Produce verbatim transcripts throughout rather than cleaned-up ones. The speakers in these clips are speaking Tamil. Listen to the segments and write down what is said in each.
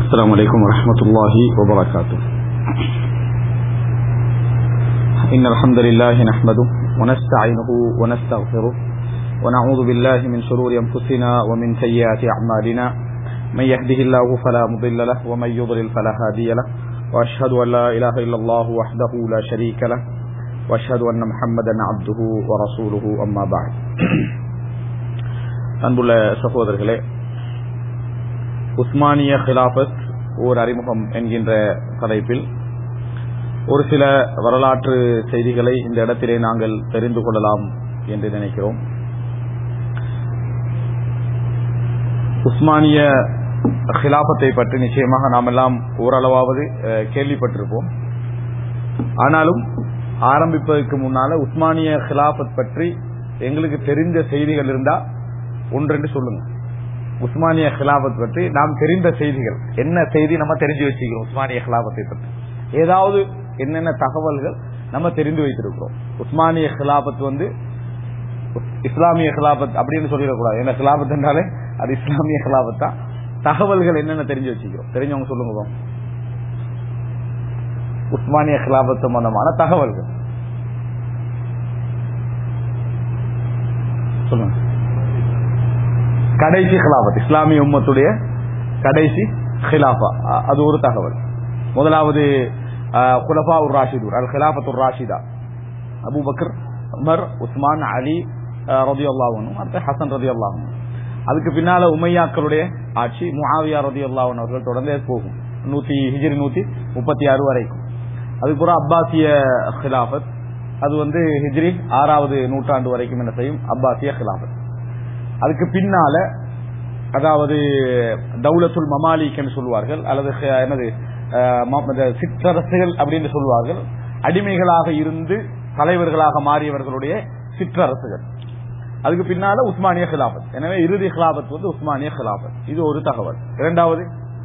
السلام عليكم ورحمة الله وبركاته. إن الحمد لله نحمده ونستعينه ونستغفره ونعوذ بالله من شرور أنفسنا ومن سيئات أعمالنا. من يهده الله فلا مضل له ومن يضلل فلا هادي له وأشهد أن لا إله إلا الله وحده لا شريك له وأشهد أن محمدا عبده ورسوله أما بعد. அன்புள்ள சகோதரர்களே, உஸ்மானிய ஹிலாஃபத் ஓர் அறிமுகம் என்கின்ற தலைப்பில் ஒரு சில வரலாற்று செய்திகளை இந்த இடத்திலே நாங்கள் தெரிந்து கொள்ளலாம் என்று நினைக்கிறோம். உஸ்மானிய ஹிலாஃபத்தை பற்றி நிச்சயமாக நாம் எல்லாம் ஓரளவாவது கேள்விப்பட்டிருப்போம். ஆனாலும் ஆரம்பிப்பதற்கு முன்னால உஸ்மானிய ஹிலாஃபத் பற்றி எங்களுக்கு தெரிந்த செய்திகள் இருந்தா ஒன்றென்று சொல்லுங்க. உஸ்மானிய ஹிலாஃபத் பற்றி நாம் தெரிந்த செய்திகள் என்ன செய்தி நம்ம தெரிஞ்சு வச்சுக்கிறோம்? உஸ்மானிய ஹிலாஃபத்தை பற்றி ஏதாவது என்னென்ன தகவல்கள் நம்ம தெரிந்து வைத்திருக்கிறோம்? உஸ்மானிய ஹிலாஃபத் வந்து இஸ்லாமிய ஹிலாஃபத் அப்படின்னு சொல்லிடக்கூடாது. என்ன ஹிலாஃபத் என்றாலே அது இஸ்லாமிய ஹிலாஃபத் தான். தகவல்கள் என்னென்ன தெரிஞ்சு வச்சுக்கிறோம்? தெரிஞ்சவங்க சொல்லுங்க. உஸ்மானிய ஹிலாஃபத் சம்பந்தமான தகவல்கள் சொல்லுங்க. கடைசி ஹிலாஃபத், இஸ்லாமிய உம்மத்துடைய கடைசி ஹிலாஃபா, அது ஒரு தகவல். முதலாவது குலஃபா உர் ராஷிதூன், அல் ஹிலாஃபத்து ராஷிதா, அபூபக்கர், உமர், உஸ்மான், அலி ரலியல்லாஹு அன்ஹு, அடுத்து ஹசன் ரலியல்லாஹு அன்ஹு. அதுக்கு பின்னால உமையாக்களுடைய ஆட்சி, முஆவியா ரலியல்லாஹு அன்ஹு அவர்கள் தொடர்ந்தே போகும் நூத்தி ஹிஜ்ரி நூத்தி முப்பத்தி ஆறு வரைக்கும். அதுக்கப்புறம் அப்பாசிய ஹிலாஃபத், அது வந்து ஹிஜ்ரி ஆறாவது நூற்றாண்டு வரைக்கும் என்ன செய்யும்? அப்பாசிய ஹிலாஃபத். அதுக்கு பின்னால அதாவது தௌலத்துல் மமாலிக் என்று சொல்வார்கள், அல்லது என்னது சிற்றரசுகள் அப்படின்னு சொல்வார்கள். அடிமைகளாக இருந்து தலைவர்களாக மாறியவர்களுடைய சிற்றரசுகள். அதுக்கு பின்னால உஸ்மானிய ஹிலாஃபத். எனவே இறுதி ஹிலாஃபத் வந்து உஸ்மானிய ஹிலாஃபத். இது ஒரு தகவல். இரண்டாவது,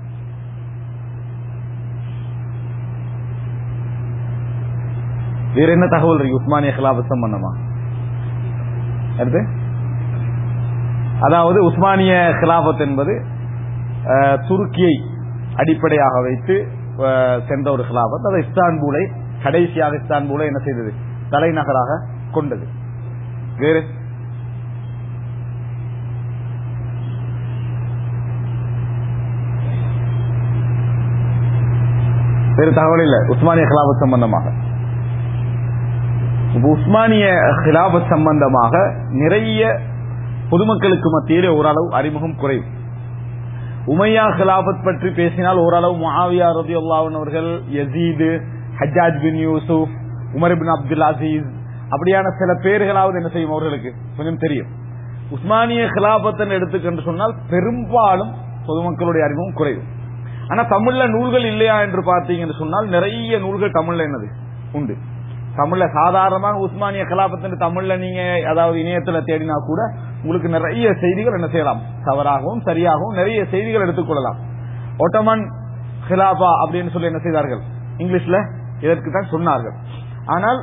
வேற என்ன தகவல் இருக்கு உஸ்மானிய ஹிலாஃபத் சம்பந்தமா? அடுத்து, அதாவது உஸ்மானிய ஹிலாஃபத் என்பது துருக்கியை அடிப்படையாக வைத்து சென்ற ஒரு ஹிலாஃபத். அது இஸ்தான்பூலை, கடைசியாக இஸ்தான்பூலை என்ன செய்தது? தலைநகராக கொண்டது. வேறு வேறு தகவல் இல்ல உஸ்மானிய ஹிலாஃபத் சம்பந்தமாக. உஸ்மானிய ஹிலாஃபத் சம்பந்தமாக நிறைய பொதுமக்களுக்கு மத்தியிலே ஓரளவு அறிமுகம் குறைவு. உமையா ஹிலாஃபத் பற்றி பேசினால் ஓரளவு முஆவியா ரலியல்லாஹு அன்ஹு அவர்கள், Yazid, Hajjaj bin Yusuf, Umar bin Abdul Aziz, அப்படியான சில பேர்களாவது என்ன செய்யும் அவர்களுக்கு கொஞ்சம் தெரியும். உஸ்மானிய ஹிலாஃபத் எடுத்துக்கொண்டு சொன்னால் பெரும்பாலும் பொதுமக்களுடைய அறிமுகம் குறைவு. ஆனா தமிழ்ல நூல்கள் இல்லையா என்று பார்த்தீங்கன்னு சொன்னால் நிறைய நூல்கள் தமிழ்ல என்னது உண்டு. தமிழ்ல சாதாரணமாக உஸ்மானிய ஹிலாஃபத் தமிழ்ல நீங்க அதாவது இணையத்துல தேடினா கூட உங்களுக்கு நிறைய செய்திகள் என்ன செய்யலாம், தவறாகவும் சரியாகவும் நிறைய செய்திகள் எடுத்துக்கொள்ளலாம். ஒட்டமன் ஹிலாஃபா அப்படின்னு சொல்லி என்ன செய்தார்கள், இங்கிலீஷ்ல இதற்கு தான் சொன்னார்கள். ஆனால்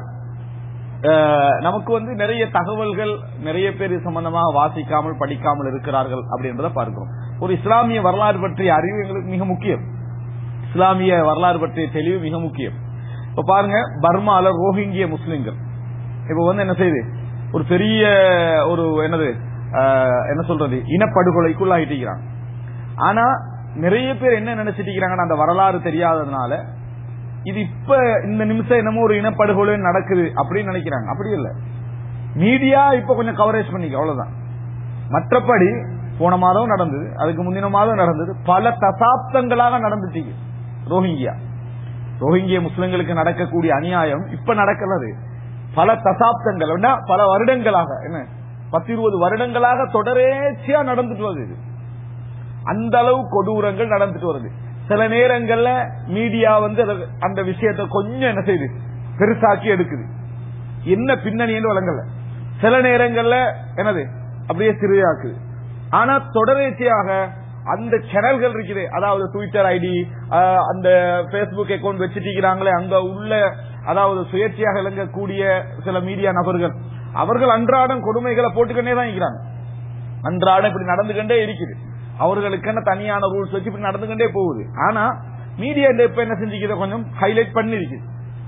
நமக்கு வந்து நிறைய தகவல்கள் நிறைய பேர் சம்பந்தமாக வாசிக்காமல் படிக்காமல் இருக்கிறார்கள் அப்படின்றத பார்க்கிறோம். ஒரு இஸ்லாமிய வரலாறு பற்றிய அறிவு எங்களுக்கு மிக முக்கியம். இஸ்லாமிய வரலாறு பற்றிய தெளிவு மிக முக்கியம். இப்ப பாருங்க, பர்மால ரோஹிங்கிய முஸ்லிம்கள் இப்ப வந்து என்ன செய்யுது, ஒரு பெரிய ஒரு என்னது என்ன சொல்றது இனப்படுகொலைக்குள்ளாயிட்டிருக்கிறாங்க. ஆனா நிறைய பேர் என்ன நினைச்சிட்டு அந்த வரலாறு தெரியாததுனால இது இப்ப இந்த நிமிஷம் என்னமோ ஒரு இனப்படுகொலை நடக்குது அப்படின்னு நினைக்கிறாங்க. அப்படி இல்ல, மீடியா இப்ப கொஞ்சம் கவரேஜ் பண்ணிக்க, அவ்வளவுதான். மற்றபடி போன மாதம் நடந்தது, அதுக்கு முந்தின மாதம் நடந்தது, பல தசாப்தங்களாக நடந்துச்சு. ரோஹிங்கியா ரோஹிங்கிய முஸ்லிம்களுக்கு நடக்கக்கூடிய அநியாயம் இப்ப நடக்கிறது, பல தசாப்தங்கள், பல வருடங்களாக, என்ன பத்து இருபது வருடங்களாக தொடர்ச்சியா நடந்துட்டு வருது. அந்த அளவு கொடூரங்கள் நடந்துட்டு வருது. சில நேரங்கள்ல மீடியா வந்து அந்த விஷயத்தை கொஞ்சம் என்ன செய்யுது, பெருசாக்கி எடுக்குது. என்ன பின்னணின்னு வழங்கல. சில நேரங்கள்ல என்னது அப்படியே சிறியாக்குது. ஆனா தொடர்ச்சியாக அந்த சேனல்கள் இருக்குது, அதாவது ட்விட்டர் ஐடி, அந்த பேஸ்புக் அக்கௌண்ட் வச்சிருக்கிறாங்களே, அங்க உள்ள அதாவது சுயேட்சையாக இழங்கக்கூடிய சில மீடியா நபர்கள், அவர்கள் அன்றாடம் கொடுமைகளை போட்டுக்கொண்டே தான் இருக்கிறாங்க. அன்றாடம் இப்படி நடந்துகிட்டே இருக்குது. அவர்களுக்கான தனியான ரூல்ஸ் வச்சு இப்படி நடந்துகிட்டே போகுது. ஆனா மீடியா இப்ப என்ன செஞ்சுக்கிற கொஞ்சம் ஹைலைட் பண்ணிருக்கு.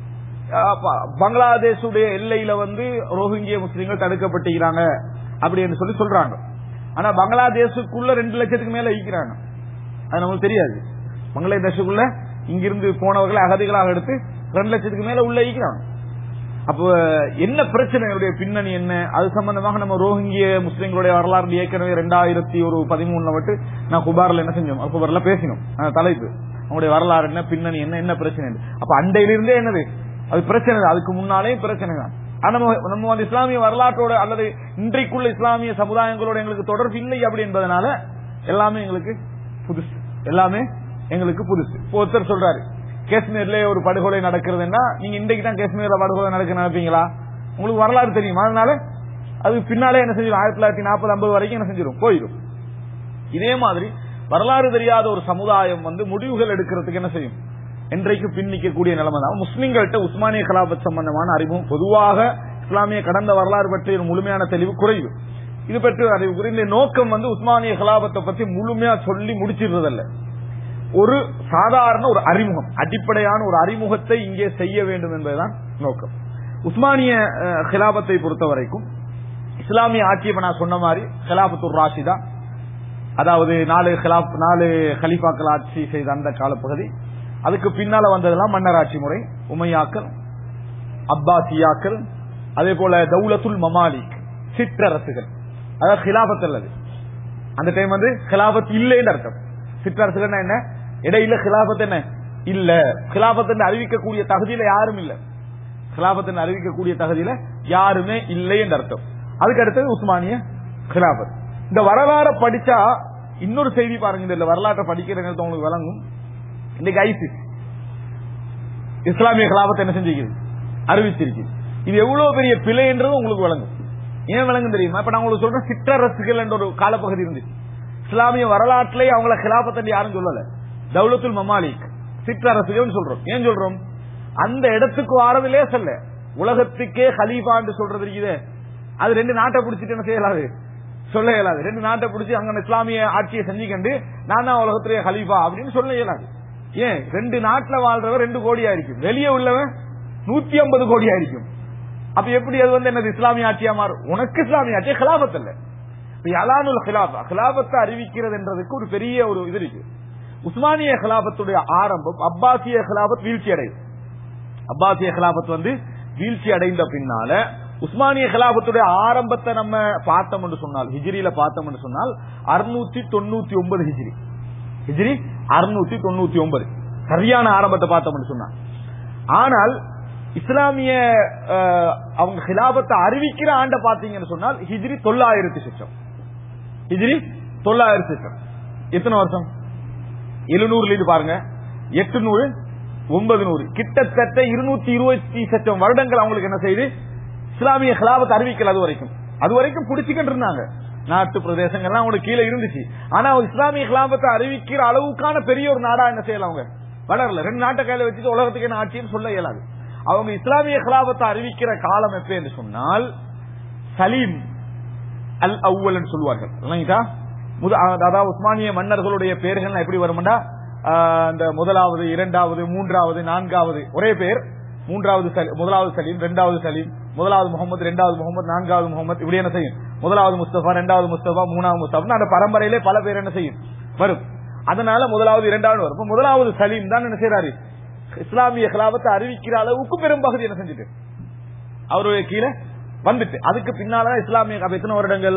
பங்களாதேஷுடைய எல்லையில வந்து ரோஹிங்கிய முஸ்லீம்கள் தடுக்கப்பட்டிருக்கிறாங்க அப்படின்னு சொல்லி சொல்றாங்க. ஆனா பங்களாதேஷுக்குள்ள ரெண்டு லட்சத்துக்கு மேல ஈக்கிறாங்க. அது நமக்கு தெரியாது. பங்களாதேஷுக்குள்ள இங்கிருந்து போனவர்களை அகதிகளாக எடுத்து ரெண்டு லட்சத்துக்கு மேல உள்ள ஈக்கிறாங்க. அப்ப என்ன பிரச்சனைகளுடைய பின்னணி என்ன, அது சம்பந்தமாக நம்ம ரோஹிங்கிய முஸ்லீம்களுடைய வரலாறு ஏற்கனவே ரெண்டாயிரத்தி ஒரு பதிமூணுல விட்டு நான் குபார்ல என்ன செஞ்சோம், குபார்ல பேசினோம். தலைப்பு அவங்களுடைய வரலாறு என்ன, பின்னணி என்ன, என்ன பிரச்சனை. அப்ப அண்டையிலிருந்தே என்னது அது பிரச்சனை, அதுக்கு முன்னாலே பிரச்சனை தான். நம்ம வந்து இஸ்லாமிய வரலாற்றோட அல்லது இன்றைக்குள்ள இஸ்லாமிய சமுதாயங்களோட எங்களுக்கு தொடர்பு இல்லை அப்படி என்பதனால எல்லாமே எங்களுக்கு புதுசு, எல்லாமே எங்களுக்கு புதுசு. ஒருத்தர் சொல்றாரு காஷ்மீர்ல ஒரு படுகொலை நடக்கிறதுன்னா நீங்க இன்றைக்கு தான் காஷ்மீர்ல படுகொலை நடக்க நினைப்பீங்களா? உங்களுக்கு வரலாறு தெரியுமா? அதனால அது பின்னாலே என்ன செஞ்சிடும், ஆயிரத்தி தொள்ளாயிரத்தி நாற்பது ஐம்பது வரைக்கும் என்ன செஞ்சிடும், போயிடும். இதே மாதிரி வரலாறு தெரியாத ஒரு சமுதாயம் வந்து முடிவுகள் எடுக்கிறதுக்கு என்ன செய்யும், இன்றைக்கு பின்னிக்கக்கூடிய நிலைமை தான். முஸ்லிம்கள்ட்ட உஸ்மானிய கலாபத் சம்பந்தமான அறிவும் பொதுவாக இஸ்லாமிய கடந்த வரலாறு பற்றி முழுமையான தெளிவு குறைவு. இது பற்றி அறிவு குறைந்த நோக்கம் வந்து உஸ்மானிய கலாபத்தை பற்றி முழுமையா சொல்லி முடிச்சிடுறதல்ல, ஒரு சாதாரண ஒரு அறிமுகம், அடிப்படையான ஒரு அறிமுகத்தை இங்கே செய்ய வேண்டும் என்பதுதான் நோக்கம். உஸ்மானிய கிலாபத்தை பொறுத்த வரைக்கும் இஸ்லாமிய ஆட்சி நான் சொன்ன மாதிரி கிலாபத்துர் ராஷிதா, அதாவது நாலு கிலாப் நாலு கலீஃபாக்கள் ஆட்சி செய்த அந்த காலப்பகுதி. அதுக்கு பின்னால வந்ததெல்லாம் மன்னராட்சி முறை, உமையாக்கள், அப்பாசியாக்கள், அதே போல தௌலத்துல் மமாலிக், சிற்றரசுகள். அதாவது கிலாபத் அல்லது அந்த டைம் வந்து கிலாபத் இல்லைன்னு அர்த்தம். சிற்றரசுகள் என்ன, இடையில கிலாபத் என்ன இல்ல, கிலாபத் அறிவிக்கக்கூடிய தகுதியில யாரும் இல்ல, கிலாபத் அறிவிக்கக்கூடிய தகுதியில யாருமே இல்லை என்று அர்த்தம். அதுக்கு அடுத்தது உஸ்மானிய கிலாபத். இந்த வரலாறு படிச்சா இன்னொரு செய்தி பாருங்க, இந்த வரலாற்றை படிக்கிறது உங்களுக்கு வழங்கும். இன்னைக்கு ஐசிஸ் இஸ்லாமிய கிலாபத்தை என்ன செஞ்சிருக்குது, அறிவிச்சிருக்கு. இது எவ்வளவு பெரிய பிழை என்றது உங்களுக்கு வழங்கும். ஏன் வழங்கும் தெரியுமா? இப்ப நான் உங்களுக்கு சொல்றேன், சிற்றரசுகள் என்ற ஒரு காலப்பகுதி இருந்துச்சு. இஸ்லாமிய வரலாற்றிலே அவங்கள கிலாபத்தை யாரும் சொல்லல, தௌலத்துல் மமாலிக், சிற்றரசுகள் சொல்றோம். ஏன் சொல்றோம்? அந்த இடத்துக்கு வாரதிலே சொல்ல, உலகத்துக்கே ஹலீஃபா என்று சொல்றது இருக்குது. அது ரெண்டு நாட்டை பிடிச்சிட்டு என்ன செய்யலாது, சொல்ல இயலாது. ரெண்டு நாட்டை பிடிச்சி அங்க இஸ்லாமிய ஆட்சியை செஞ்சுக்கண்டு நான் தான் உலகத்திலேயே ஹலீஃபா அப்படின்னு சொல்ல இயலாது. ஏன்? ரெண்டு நாட்டுல வாழ்றவன் ரெண்டு கோடியா இருக்கும், வெளியே உள்ளவன் நூத்தி ஐம்பது கோடியா இருக்கும். அப்ப எப்படி அது வந்து என்னது இஸ்லாமிய ஆட்சியா மாறும்? உனக்கு இஸ்லாமிய ஆட்சியா கிலாபத் இல்ல. அலானுல் கிலாபா, கிலாபத்தை அறிவிக்கிறது என்றதுக்கு ஒரு பெரிய ஒரு இது இருக்கு. உஸ்மானிய கிலாபத்துடைய ஆரம்பம் அப்பாசிய கிலாபத் வீழ்ச்சி அடையும். அப்பாசிய கிலாபத் வந்து வீழ்ச்சி அடைந்த பின்னால உஸ்மானிய கிலாபத்துடைய ஆரம்பத்தை நம்ம பார்த்தோம் என்று சொன்னால், ஹிஜ்ரியில பார்த்தோம் என்று சொன்னால் அறுநூத்தி தொண்ணூத்தி ஒன்பது ஹிஜ்ரி, ஹிஜ்ரி அறுநூத்தி தொண்ணூத்தி ஒன்பது சரியான ஆரம்பத்தை பார்த்தோம் என்று சொன்னார். ஆனால் இஸ்லாமிய அவங்க கிலாபத்தை அறிவிக்கிற ஆண்ட பாத்தீங்கன்னு சொன்னால் ஹிஜ்ரி தொள்ளாயிரத்தி சிச்சம், ஹிஜ்ரி தொள்ளாயிரத்தி சிச்சம். எத்தனை வருஷம்? எழுநூறுல இருந்து பாருங்க, எட்டுநூறு ஒன்பது நூறு கிட்டத்தட்ட இருநூத்தி இருபத்தி சச்சம் வருடங்கள் அவங்களுக்கு என்ன செய்து இஸ்லாமிய கிலாபத்தை அறிவிக்கல. அது வரைக்கும் அது வரைக்கும் பிடிச்சுக்கிட்டு இருந்தாங்க, நாட்டு பிரதேசங்கள்லாம் அவங்களுக்கு கீழே இருந்துச்சு. ஆனா இஸ்லாமிய கிலாபத்தை அறிவிக்கிற அளவுக்கான பெரிய ஒரு நாடா என்ன செய்யல, அவங்க வளரல. ரெண்டு நாட்டை கையில வச்சுட்டு உலகத்துக்கு என்ன ஆட்சின்னு சொல்ல இயலாது. அவங்க இஸ்லாமிய கிலாபத்தை அறிவிக்கிற காலம் எப்ப என்று சொன்னால் சலீம் அல் அவ்வல் சொல்வார்கள். அதாவது உஸ்மானிய மன்னர்களுடைய பெயர்கள் எப்படி வரும்டா, இந்த முதலாவது, இரண்டாவது, மூன்றாவது, நான்காவது ஒரே பேர். மூன்றாவது முதலாவது சலீம், இரண்டாவது சலீம், முதலாவது முகமது, இரண்டாவது முகமது, நான்காவது முகமது, இப்படி என்ன செய்யும், முதலாவது முஸ்தபா, இரண்டாவது முஸ்தபா, மூணாவது முஸ்தபா, அந்த பரம்பரையிலே பல பேர் என்ன செய்யும் வரும். அதனால முதலாவது இரண்டாவது வரும். முதலாவது சலீம் தான் என்ன செய்யறாரு, இஸ்லாமிய கிலாபத்தை அறிவிக்கிற அளவுக்கு பெரும் பகுதி என்ன செஞ்சுட்டு அவருடைய கீழே வந்துட்டு. அதுக்கு பின்னால்தான் இஸ்லாமிய எத்தனை வருடங்கள்,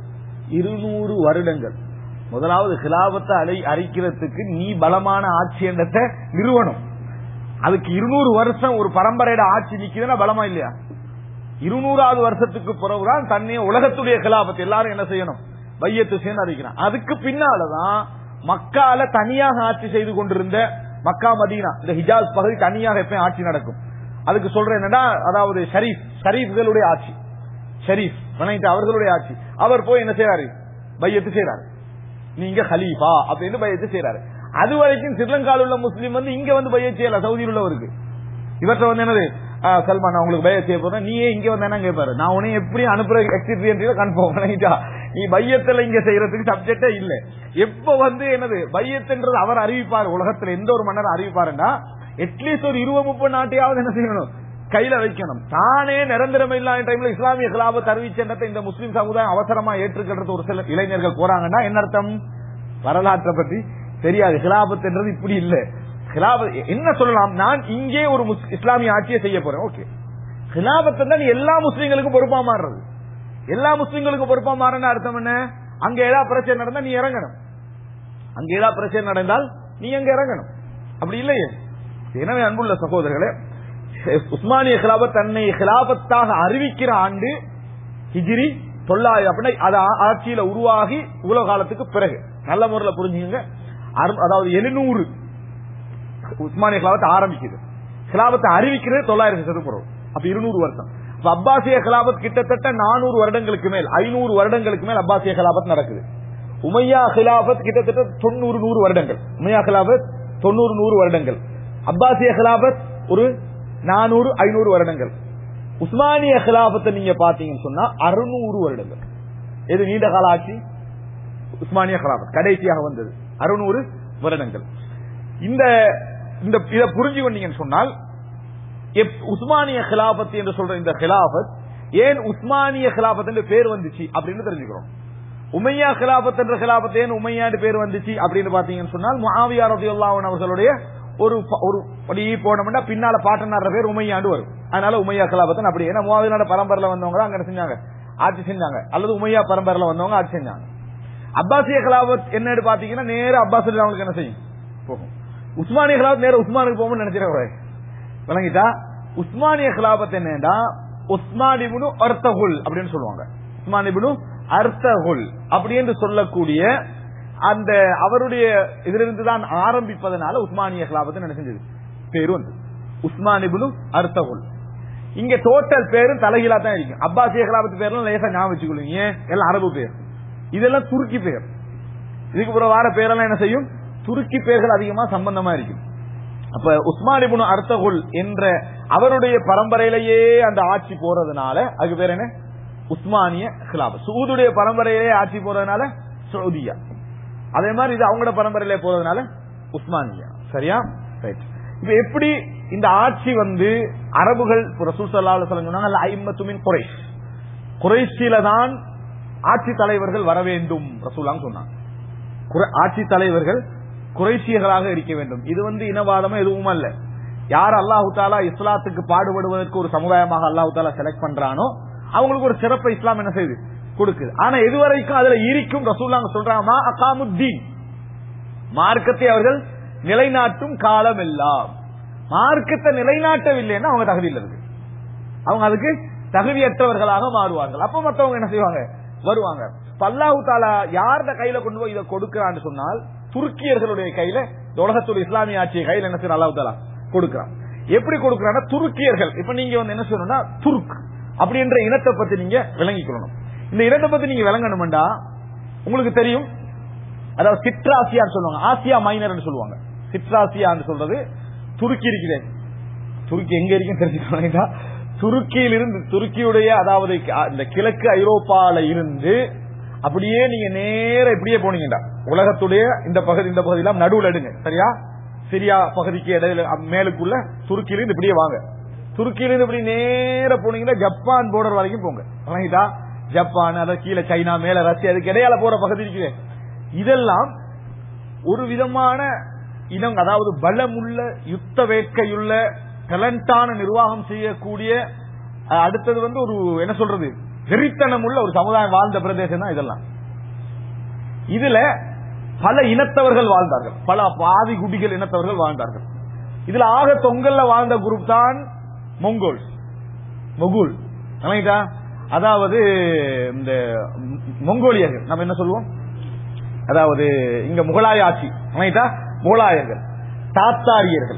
இருநூறு வருடங்கள். முதலாவது கிலாபத்தை அலை அறிக்கிறதுக்கு நீ பலமான ஆட்சி என்றத்தை நிறுவனம், அதுக்கு இருநூறு வருஷம் ஒரு பரம்பரையோட ஆட்சி நிக்குதுன்னா பலமா இல்லையா? இருநூறாவது வருஷத்துக்கு பிறகுதான் தன்னைய உலகத்துடைய கிலாபத்தை எல்லாரும் என்ன செய்யணும், பையத்து சேர்ந்து அறிவிக்கிறான். அதுக்கு பின்னாலதான் மக்கால தனியாக ஆட்சி செய்து கொண்டிருந்த மக்கா மதீனா இந்த ஹிஜாஸ் பகுதி தனியாக எப்ப ஆட்சி நடக்கும். அதுக்கு சொல்றேன் என்னன்னா, அதாவது ஷரீப் ஷரீப்களுடைய ஆட்சி, ஷரீப் அவர்களுடைய ஆட்சி. அவர் போய் என்ன செய்யறாரு, பையத்து செய்யறாரு, நீங்க ஹலீஃபா அப்படின்னு பையத்து செய்யறாரு. அது வரைக்கும் ஸ்ரீலங்காவில் உள்ள முஸ்லீம் வந்து இங்க வந்து பையத் செய்யல, சவுதியில் உள்ளவருக்கு. இவற்றை வந்து என்னது, சல்மான் நான் உங்களுக்கு பையத் செய்ய போறேன், நீயே இங்க வந்து என்ன கேட்பாரு, நான் உன்னை எப்படி அனுப்புற எக்ஸிபியன்ட்ல கன்ஃபார்ம் பண்ணிட்டா நீ பையத்துல இங்க செய்யறதுக்கு சப்ஜெக்டே இல்ல. எப்ப வந்து என்னது பையத்துன்றது அவர் அறிவிப்பார், உலகத்துல எந்த ஒரு மன்னர் அறிவிப்பாருன்னா அட்லீஸ்ட் ஒரு இருபது முப்பது நாட்டையாவது என்ன செய்யணும், கையில வைக்கணும். தானே நிரந்தரம் இல்லாத டைம்ல இஸ்லாமிய கிலாபத் அறிவிச்சதை இந்த முஸ்லிம் சமுதாயம் அவசரமா ஏற்றுக்கிறது ஒரு சில இளைஞர்கள் போறாங்கன்னா என்ன அர்த்தம்? வரலாற்றை பத்தி தெரியாது. கிலாபத் என்றது இப்படி இல்ல. கிலாபத் என்ன சொல்லலாம், நான் இங்கே ஒரு இஸ்லாமிய ஆட்சியை செய்ய போறேன், ஓகே. கிலாபத் தான் எல்லா முஸ்லீம்களுக்கும் பொறுப்பா மாறுறது. எல்லா முஸ்லீம்களுக்கும் பொறுப்பா மாறன அர்த்தம் என்ன? அங்க ஏதாவது பிரச்சனை நடந்தா நீ இறங்கணும், அங்க ஏதாவது பிரச்சனை நடந்தால் நீ அங்க இறங்கணும், அப்படி இல்லையே. எனவே அன்புள்ள சகோதரர்களே, உஸ்மானிய கிலாபத் தன்னை கிலாபத்தாக அறிவிக்கிற ஆண்டு ஹிஜ்ரி தொள்ளாயிரம் அப்படின்னா அது ஆட்சியில உருவாகி உலக காலத்துக்கு பிறகு. நல்ல முறையில் புரிஞ்சுங்க. அதாவது எழுநூறு உஸ்மானிய கிலாபத் ஆரம்பிக்குது, கிலாபத்தை அறிவிக்கிறது தொள்ளாயிரத்தி சதுப்புறம், அப்ப இருநூறு வருஷம். அப்பாசிய கிலாபத் கிட்டத்தட்ட நானூறு வருடங்களுக்கு மேல், ஐநூறு வருடங்களுக்கு மேல் அப்பாசிய கிலாபத் நடக்குது. உமையா கிலாபத் கிட்டத்தட்ட தொண்ணூறு நூறு வருடங்கள், உமையா கிலாபத் தொண்ணூறு நூறு வருடங்கள், அப்பாசிய கிலாபத் ஒரு நானூறு ஐநூறு வருடங்கள். உஸ்மானிய கிலாபத்தை நீங்க பாத்தீங்கன்னு சொன்னா அறுநூறு வருடங்கள். எது நீண்ட கால ஆட்சி? உஸ்மானிய கிலாபத் கடைசியாக வந்தது அறுநூறு வருடங்கள். இந்த இதை புரிஞ்சு கொண்டீங்கன்னு சொன்னால் உஸ்மானிய கிலாபத் என்று சொல்ற இந்த கிலாபத் ஏன் உஸ்மானிய கிலாபத் என்று பேர் வந்துச்சு அப்படின்னு தெரிஞ்சுக்கிறோம். உமையா கிலாபத் என்ற கிலாபத் ஏன் உமையாண்டு பேர் வந்துச்சு அப்படின்னு பாத்தீங்கன்னு சொன்னால் முஆவியா ரலியல்லாஹு அன்ஹு அவர்களுடைய ஒரு ஒரு படி போனோம்னா பின்னால பாட்டனார் பேர் உமையாண்டு வரும். அதனால உமையா கிலாபத் அப்படி. ஏன்னா முஆவியாவோட பரம்பரையில வந்தவங்க தான் அங்க செஞ்சாங்க, ஆட்சி செஞ்சாங்க, அல்லது உமையா பரம்பரையில வந்தவங்க ஆட்சி செஞ்சாங்க. அப்பாசிய கிலாபத் என்ன பாத்தீங்கன்னா நேர அப்பாஸ் அவங்களுக்கு என்ன செய்யும் போகும். உஸ்மானிய கிலாபத் நேர உஸ்மானுக்கு போகும்னு நினைச்சிருக்க விளங்கிட்டா. உஸ்மானிய கிலாபத் என்னன்னா உஸ்மான் இப்னு அர்தகுல் அப்படின்னு சொல்லுவாங்க. உஸ்மான் இப்னு அர்தகுல் அப்படி என்று சொல்லக்கூடிய அந்த அவருடைய இதிலிருந்து தான் ஆரம்பிப்பதனால உஸ்மானிய கிலாபத் என்ன செஞ்சது பேரு வந்து உஸ்மான் இப்னு அர்தகுல். இங்க டோட்டல் பேரும் தலைகீழா தான் இருக்கும். அப்பாசிய கிலாபத்து பேர்லாம் லேசா ஞாபகம் வச்சுக்கொள்ளுங்க, எல்லாம் அரபு பேர், இதெல்லாம் துருக்கி பேர். இதுக்கு பிற வார பேரெல்லாம் என்ன செய்யும், துருக்கி பேர்கள் அதிகமா சம்பந்தமா இருக்கும். அப்ப உஸ்மான் இப்னு அர்தகுல் என்ற அவருடைய பரம்பரையிலேயே அந்த ஆட்சி போறதுனால அதுக்கு பேர் என்ன உஸ்மானிய கிலாபத். சூதுடைய பரம்பரையிலேயே ஆட்சி போறதுனால சவுதியா, அதே மாதிரி இது அவங்களோட பரம்பரையிலே போறதுனால உஸ்மானியா. சரியா? ரைட். இப்ப எப்படி இந்த ஆட்சி வந்து அரபுகள் ரசூல் ஸல்லல்லாஹு அலைஹி வஸல்லம் சொன்னாங்க அய்மத்து மின் குரைஷ், குரைஷில தான் ஆட்சி தலைவர்கள் வர வேண்டும் ரசூலுல்லாஹ் சொன்னாங்க. ஆட்சி தலைவர்கள் குறைஷியர்களாக இருக்க வேண்டும். இது வந்து இனவாதமா எதுவும் அல்ல. யார் அல்லாஹு தாலா இஸ்லாத்துக்கு பாடுபடுவதற்கு ஒரு சமுதாயமாக அல்லாஹு தாலா செலக்ட் பண்றானோ அவங்களுக்கு ஒரு சிறப்பை இஸ்லாம் என்ன செய்யுது கொடுக்குது. ஆனா எதுவரைக்கும் அதுல இருக்கும் ரசூலுல்லாஹ் சொல்றாங்க அகாமுத்தீன், மார்க்கத்தை அவர்கள் நிலைநாட்டும் காலம் எல்லாம். மார்க்கத்தை நிலைநாட்டவில்லைன்னா அவங்க தகுதியில் இருக்கு, அவங்க அதுக்கு தகுதியற்றவர்களாக மாறுவார்கள். அப்ப மற்றவங்க என்ன செய்வாங்க, வருவாங்க. அல்லாஹு தாலா யார்த கையில கொண்டு போய் இதை கொடுக்கிறான்னு சொன்னால் துருக்கியர்களுடைய கையில, உலகத்துடைய இஸ்லாமிய ஆட்சியை கையில என்ன செய்ய அல்லாஹு தாலா கொடுக்கிறான். எப்படி கொடுக்கிறான்னா துருக்கியர்கள். இப்ப நீங்க வந்து என்ன சொல்லணும்னா துர்க் அப்படின்ற இனத்தை பத்தி நீங்க விளங்கிக்கணும். இந்த இனத்தை பத்தி நீங்க விளங்கணும்டா உங்களுக்கு தெரியும், அதாவது சிட்ராசியான்னு சொல்லுவாங்க, ஆசியா மைனர் சொல்லுவாங்க. சிட்ராசியான்னு சொல்றது துருக்கி இருக்கிறேன். துருக்கி எங்க இருக்குன்னு தெரிஞ்சுக்கணும். துருக்கியிலிருந்து துருக்கியுடைய அதாவது இந்த கிழக்கு ஐரோப்பால இருந்து அப்படியே நீங்க நேர இப்படியே போனீங்கடா உலகத்துடைய இந்த பகுதி இந்த பகுதி எல்லாம் நடுவில் எடுங்க. சரியா? சிரியா பகுதிக்கு இடையில மேலுக்குள்ள துருக்கியிலிருந்து இப்படியே வாங்க. துருக்கியிலிருந்து இப்படி நேர போனீங்கன்னா ஜப்பான் போர்டர் வரைக்கும் போங்க. வணங்கிட்டா ஜப்பான், அத கீழே சைனா, மேல ரஷ்யா, அதுக்கு இடையால போற பகுதி இருக்குது. இதெல்லாம் ஒரு விதமான இனம், அதாவது பலமுள்ள யுத்த வேட்கையுள்ள டேலண்டான நிர்வாகம் செய்யக்கூடிய, அடுத்தது வந்து ஒரு என்ன சொல்றது வெறித்தனம் உள்ள ஒரு சமுதாயம் வாழ்ந்த பிரதேசம் தான் இதெல்லாம். இதுல பல இனத்தவர்கள் வாழ்ந்தார்கள், பல பாதி குடிகள் இனத்தவர்கள் வாழ்ந்தார்கள். இதுல ஆக தொங்கல்ல வாழ்ந்த குரூப் தான் மொங்கோல், மொகுல். அதாவது இந்த மொங்கோலியர்கள் நம்ம என்ன சொல்லுவோம், அதாவது இங்க முகலாய ஆட்சி, முகலாயர்கள், தாத்தாரியர்கள்,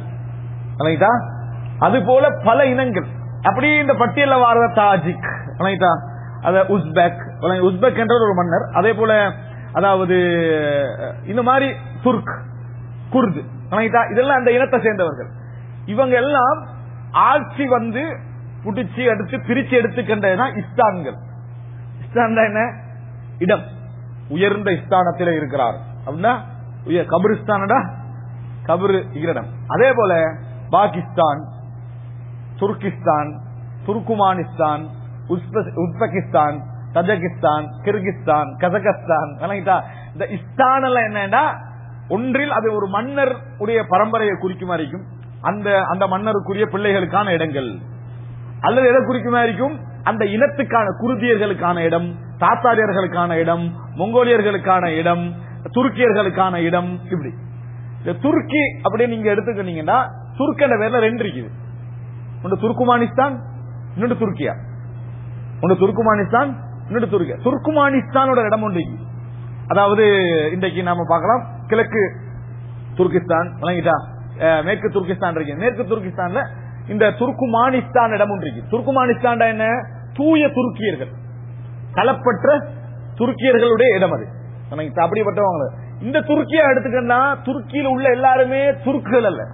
அது போல பல இனங்கள். அப்படி இந்த பட்டியல வார தாஜிக், உஸ்பெக், உஸ்பெக் என்ற ஒரு மன்னர், அதே போல அதாவது இந்த மாதிரி துர்க், குர்து, இதெல்லாம் அந்த இனத்தை சேர்ந்தவர்கள். இவங்க எல்லாம் ஆட்சி வந்து புடிச்சு எடுத்து பிரிச்சு எடுத்துக்கின்றதுதான் இஸ்தான்கள். இஸ்தான் என்ன, இடம், உயர்ந்த ஸ்தானத்தில் இருக்கிறார் அப்படின்னா கபிரிஸ்தானடா கபரு இடம். அதே போல Pakistan, Turkistan, Turkmenistan, Uzbekistan, Tajikistan, Kyrgyzstan, Kazakhstan, இந்த இஸ்தான் எல்லாம் என்னன்னா ஒன்றில் அது ஒரு மன்னர் உடைய பரம்பரையை குறிக்குமா இருக்கும், அந்த அந்த மன்னருக்குரிய பிள்ளைகளுக்கான இடங்கள், அல்லது எதை குறிக்குமா இருக்கும், அந்த இனத்துக்கான குருதியர்களுக்கான இடம், தாத்தாரியர்களுக்கான இடம், மங்கோலியர்களுக்கான இடம், துருக்கியர்களுக்கான இடம். இப்படி இந்த துருக்கி அப்படின்னு நீங்க எடுத்துக்கிட்டீங்கன்னா துர்க் என்ற பேர்ல ரெண்டு இருக்குது. ஒன்று துர்குமானிஸ்தான், இன்னொன்று துருக்கியா. ஒன்று துர்குமானிஸ்தான், இன்னொன்று துருக்கியா. துர்குமானிஸ்தானோட இடம் ஒன்று, அதாவது இன்றைக்கு நாம பார்க்கலாம் கிழக்கு துர்கிஸ்தான், மேற்கு துர்கிஸ்தான் இருக்கு. மேற்கு துர்கிஸ்தான்ல இந்த துர்குமானிஸ்தான் இடம் ஒன்று இருக்கு. துர்குமானிஸ்தான் என்ன, தூய துருக்கியர்கள், கலப்பற்ற துருக்கியர்களுடைய இடம் அது. அப்படிப்பட்டவங்க இந்த துருக்கியா எடுத்துக்கிட்டா துருக்கியில் உள்ள எல்லாருமே துருக்குகள் அல்ல.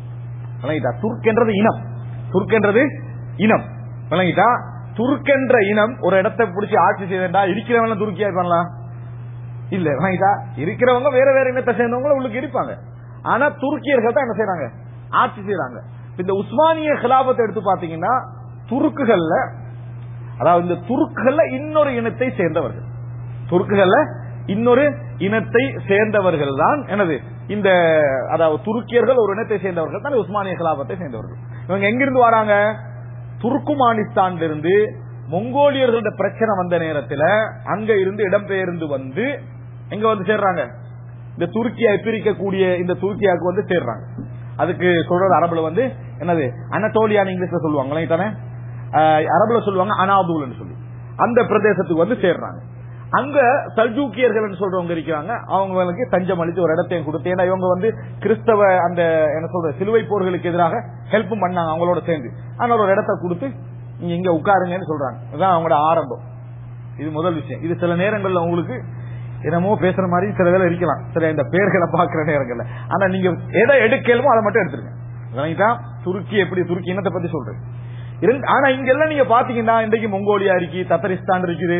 துர்க் என்றது இனம், துர்க் என்றது இனம். விளங்கிட்டா, துர்க் என்ற இனம் ஒரு இடத்தை பிடிச்சி ஆட்சி செய்தா இருக்கிறவங்க துருக்கியா இருப்பாங்களா? இல்ல. விளங்கிட்டா, இருக்கிறவங்க வேற வேற இனத்தை சேர்ந்தவங்க உள்ளுக்கு இருப்பாங்க. ஆனா துருக்கியர்கள் தான் என்ன செய்யறாங்க, ஆட்சி செய்யறாங்க. இந்த உஸ்மானிய கிலாபத்தை எடுத்து பாத்தீங்கன்னா துருக்குகள்ல, அதாவது இந்த துருக்குகள்ல இன்னொரு இனத்தை சேர்ந்தவர்கள், துருக்குகள்ல இன்னொரு இனத்தை சேர்ந்தவர்கள் தான் எனது இந்த, அதாவது துருக்கியர்கள் ஒரு இனத்தை சேர்ந்தவர்கள் தான் உஸ்மானிய கிலாபத்தை சேர்ந்தவர்கள். இவங்க எங்கிருந்து வராங்க, துர்குமானிஸ்தான் இருந்து மங்கோலியர்களோட பிரச்சனை வந்த நேரத்தில் அங்க இருந்து இடம்பெயர்ந்து வந்து எங்க வந்து சேர்றாங்க, இந்த துருக்கியை பிரிக்கக்கூடிய இந்த துருக்கியாவுக்கு வந்து சேர்றாங்க. அதுக்கு சொல்றது அரபுல வந்து என்னது, அனடோலியான்னு இங்கிலீஷ்ல சொல்லுவாங்க தானே, அரபுல சொல்லுவாங்க அனாதுல் சொல்லி, அந்த பிரதேசத்துக்கு வந்து சேர்றாங்க. அங்க சல்ஜூக்கியர்கள் சொல்றவங்க இருக்கிறாங்க, அவங்களுக்கு தஞ்சம் அளித்து ஒரு இடத்தையும் கொடுத்து, ஏன்னா இவங்க வந்து கிறிஸ்தவ அந்த என்ன சொல்ற சிலுவை போர்களுக்கு எதிராக ஹெல்ப் பண்ணாங்க அவங்களோட சேர்ந்து, அதனால ஒரு இடத்தை கொடுத்து நீங்க இங்க உட்காருங்கன்னு சொல்றாங்க. இதுதான் அவங்களோட ஆரம்பம். இது முதல் விஷயம். இது சில நேரங்கள்ல உங்களுக்கு என்னமோ பேசுற மாதிரி சில வேலை இருக்கலாம், சில இந்த பேர்களை பாக்குற நேரங்கள்ல. ஆனா நீங்க எதை எடுக்கலுமோ அதை மட்டும் எடுத்துருங்க. துருக்கி எப்படி, துருக்கி இனத்தை பத்தி சொல்றேன். ஆனா இங்க எல்லாம் நீங்க பாத்தீங்கன்னா இன்றைக்கு மங்கோலியா இருக்கு, தத்தரிஸ்தான் இருக்குது,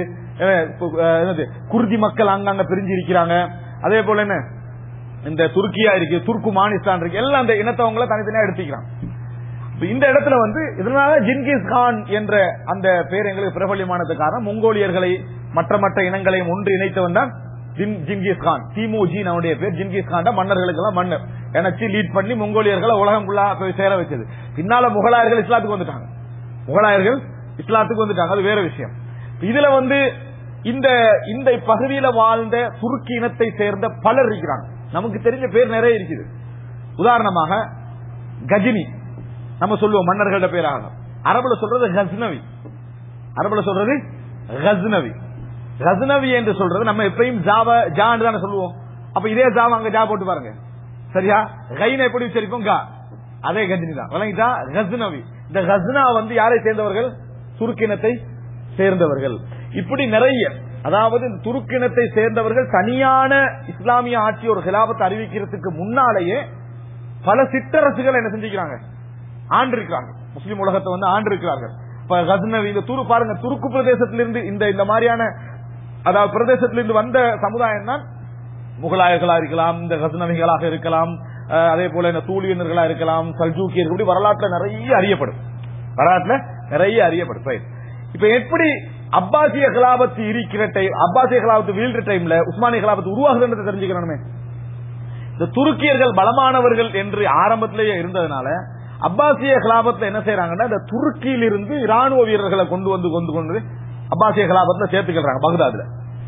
குர்தி மக்கள் அங்கங்க பிரிஞ்சு இருக்கிறாங்க. அதே போல என்ன இந்த துருக்கியா இருக்கு, துர்குமானிஸ்தான் இருக்கு, எல்லாம் அந்த இனத்தவங்களை தனித்தனியா எடுத்துக்கிறான். இந்த இடத்துல வந்து இதனால ஜின்கிஸ் கான் என்ற அந்த பேர் எங்களுக்கு பிரபல்யமானது காரணம், மங்கோலியர்களை மற்ற மற்ற இனங்களையும் ஒன்று இணைத்தவன் தான் ஜின்கிஸ் கான். திமுஜின் அவனுடைய பேர். ஜின்கிஸ் கான் மன்னர்களுக்கு எல்லாம் மன்னர் எனக்கு லீட் பண்ணி மங்கோலியர்களை உலகம் ஃபுல்லா போய் சேர வச்சது. பின்னால முகலாயர்கள் இஸ்லாத்துக்கு வந்துட்டாங்க, முகலாயர்கள் இஸ்லாத்துக்கு வந்துட்டாங்க, அது வேற விஷயம். இதுல வந்து இந்த இந்த பகுதியில வாழ்ந்த துருக்கி இனத்தை சேர்ந்த பலர் இருக்கிறாங்க. நமக்கு தெரிஞ்ச பேர் நிறைய இருக்குது. உதாரணமாக கஜினி நம்ம சொல்லுவோம் மன்னர்களோட பேராக. அரபுல சொல்றது கஸ்னவி, அரபுல சொல்றது கஸ்னவி. கஸ்னவி என்று சொல்றது நம்ம எப்பயும் ஜாவா ஜான்னு தானே சொல்லுவோம். அப்ப இதே ஜாவா அங்க ஜா போட்டு பாருங்க, சரியா? கைன எப்படி உச்சரிப்போம், கா, அதே கஜினி தான். விளங்கிட்டா? கஸ்னவி. இந்த கஸ்னா வந்து யாரை சேர்ந்தவர்கள், துருக்கினத்தை சேர்ந்தவர்கள். இப்படி நிறைய, அதாவது துருக்கினத்தை சேர்ந்தவர்கள் தனியான இஸ்லாமிய ஆட்சி ஒரு கிலாபத்தை அறிவிக்கிறதுக்கு முன்னாலேயே பல சிற்றரசுகள் என்ன செஞ்சுக்கிறாங்க, ஆண்டு இருக்கிறாங்க. முஸ்லிம் உலகத்தை வந்து ஆண்டு இருக்கிறார்கள். இப்ப கஸ்னவி, இந்த துரு பாருங்க, துருக்கு பிரதேசத்திலிருந்து இந்த இந்த மாதிரியான அதாவது பிரதேசத்திலிருந்து வந்த சமுதாயம் தான் முகலாயர்களா இருக்கலாம், இந்த கஸ்னவிகளாக இருக்கலாம், அதே போல இந்த தூளியர்களா இருக்கலாம், சல்ஜூக்கியர்கள், வரலாற்றுல நிறைய அறியப்படும், வரலாற்றுல நிறைய அறியப்படும். இப்ப எப்படி அப்பாசிய கிலாபத்து இருக்கிற டைம், அப்பாசிய கிலாபத்து வீழ்ற டைம்ல உஸ்மானிய கிலாபத்து உருவாகுதுன்றதை தெரிஞ்சுக்கணுமே. இந்த துருக்கியர்கள் பலமானவர்கள் என்று ஆரம்பத்திலேயே இருந்ததுனால அப்பாசிய கிலாபத்துல என்ன செய்யறாங்கன்னா, இந்த துருக்கியில் இருந்து ராணுவ வீரர்களை கொண்டு வந்து கொண்டு கொண்டு அப்பாசிய கிலாபத்துல சேர்த்துக்கிறாங்க. பகதாதுல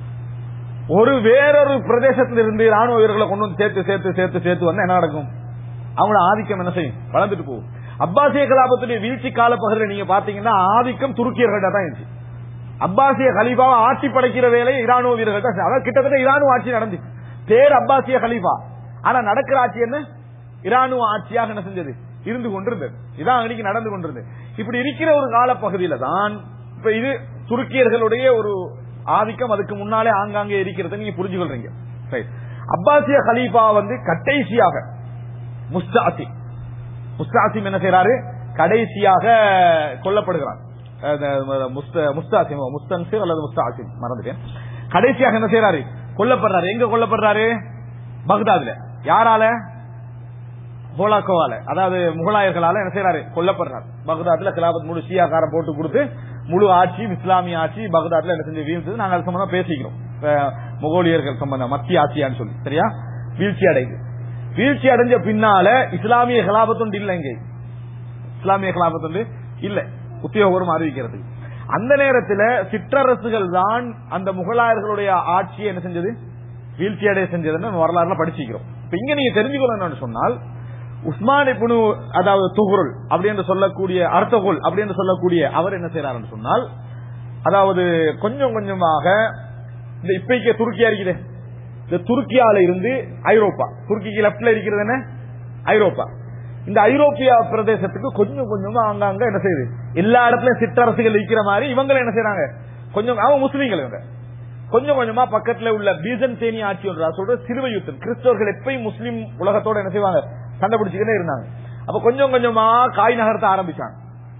ஒரு வேறொரு பிரதேசத்தில் இருந்து ராணுவ வீரர்களை கொண்டு வந்து சேர்த்து சேர்த்து சேர்த்து சேர்த்து வந்து என்ன நடக்கும், அவங்களோட ஆதிக்கம் என்ன செய்யும், வளர்ந்துட்டு போகும். அப்பாசிய கிலாபத்துடைய வீழ்ச்சி கால பகுதியில் நீங்க பாத்தீங்கன்னா ஆதிக்கம் துருக்கியர்கள்ட்ட தான் இருந்துச்சு. அப்பாசிய கலீஃபாவை ஆட்சி படைக்கிற வேலையை இராணுவ வீரர்கள் தான், அதாவது கிட்டத்தட்ட இராணுவ ஆட்சி நடந்துச்சு. பேர் அப்பாசிய கலீஃபா, ஆனா நடக்கிற ஆட்சி என்ன, இராணுவ ஆட்சியாக என்ன செஞ்சது, இருந்து கொண்டிருந்தது. இதான் அன்னைக்கு நடந்து கொண்டிருந்தது. இப்படி இருக்கிற ஒரு கால பகுதியில தான் இப்ப இது துருக்கியர்களுடைய ஒரு ஆதிக்கம் அதுக்கு முன்னாலே ஆங்காங்கே இருக்கிறது நீங்க புரிஞ்சு கொள்றீங்க. அப்பாசிய கலீஃபா வந்து கடைசியாக முஸ்தாசிம், முஸ்தாசிம் என்ன செய்யறாரு, கடைசியாக கொல்லப்படுகிறார். முஸ்தாசிம், முஸ்தன்சிர் அல்லது முஸ்தாசிம் மறந்துட்டேன். கடைசியாக என்ன செய்யறாரு? கொல்லப்படுறாரு. எங்க கொல்லப்படுறாரு? பக்தாதுல. யாரால? ஹோலாக்கோவால, அதாவது முகலாயர்களால என்ன செய்யறாரு? கொல்லப்படுறாரு. பக்தாதுல கிலாபத் முழு ஷியாக்கார போட்டு கொடுத்து முழு ஆட்சி, இஸ்லாமிய ஆட்சி பக்தாதுல என்ன செஞ்சு வீழ்ந்தது. நாங்க அது சம்பந்தமா பேசிக்கிறோம். முகோலியர்கள் சம்பந்தம் மத்திய ஆட்சியான்னு சொல்லி சரியா வீழ்ச்சி அடைந்து வீழ்ச்சி அடைஞ்ச பின்னால இஸ்லாமிய கிலாபத்து இல்ல. இங்கே இஸ்லாமிய கிலாபத்து இல்ல, உத்தியோகபூர்வம் அறிவிக்கிறது. அந்த நேரத்தில் சிற்றரசுகள் தான் அந்த முகலாயர்களுடைய ஆட்சியை என்ன செஞ்சது? வீழ்ச்சி அடைய செஞ்சதுன்னு வரலாறுல படிச்சுக்கிறோம். இப்ப இங்க நீங்க தெரிஞ்சுக்கணும் சொன்னால், உஸ்மான் இப்னு அதாவது துஹ்ருல் அப்படி என்று சொல்லக்கூடிய அர்த்தகுல் அப்படி என்று சொல்லக்கூடிய அவர் என்ன செய்யறாருன்னு சொன்னால், அதாவது கொஞ்சம் கொஞ்சமாக இந்த இப்பைக்கு துருக்கியா இருக்குது, இந்த துருக்கியால இருந்து ஐரோப்பா, துருக்கிக்கு லெப்ட்ல இருக்கிறது என்ன ஐரோப்பா, இந்த ஐரோப்பிய பிரதேசத்துக்கு கொஞ்சம் கொஞ்சமா அங்கங்க என்ன செய்யுது? எல்லா இடத்துலயும் சிற்றரசுகள் இருக்கிற மாதிரி இவங்க என்ன செய்யறாங்க? கொஞ்சம் அவங்க முஸ்லீம்கள் இவங்க கொஞ்சம் கொஞ்சமா பக்கத்துல உள்ள பீசன்டேனிய ஆட்சி ஒன்றா சொல்ற சிலுவை யுத்தம், கிறிஸ்தவர்கள் எப்பயும் முஸ்லீம் உலகத்தோட என்ன செய்வாங்க? சண்டை பிடிச்சுக்கிட்டே இருந்தாங்க. அப்ப கொஞ்சம் கொஞ்சமா காய் நகர்த்த ஆரம்பிச்சாங்க.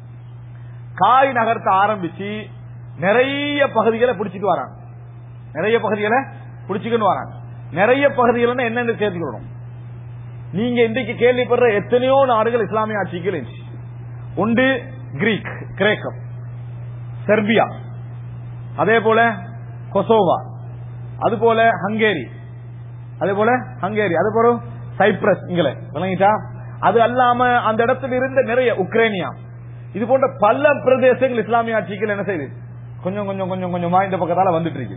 காய் நகர்த்த ஆரம்பிச்சு நிறைய பகுதிகளை பிடிச்சிட்டு வராங்க. நிறைய பகுதிகளை பிடிச்சுக்கிட்டு வராங்க. நிறைய பகுதிகள் என்னென்னு சேர்த்துக்கணும். நீங்க இன்றைக்கு கேள்விப்படுற எத்தனையோ நாடுகள் இஸ்லாமிய ஆட்சிகள் உண்டு. கிரீக், கிரேக்கம், செர்பியா, அதே போல கொசோவா, அது போல ஹங்கேரி, அதே போல ஹங்கேரி அது போல சைப்ரஸ் இங்கல விளங்கிட்டா. அது அல்லாம அந்த இடத்துல இருந்த நிறைய உக்ரைனியா, இது போன்ற பல பிரதேசங்கள் இஸ்லாமிய ஆட்சிகள் என்ன செய்யுது? கொஞ்சம் கொஞ்சம் கொஞ்சம் கொஞ்சமா இந்த பக்கத்தால வந்துட்டு இருக்கு.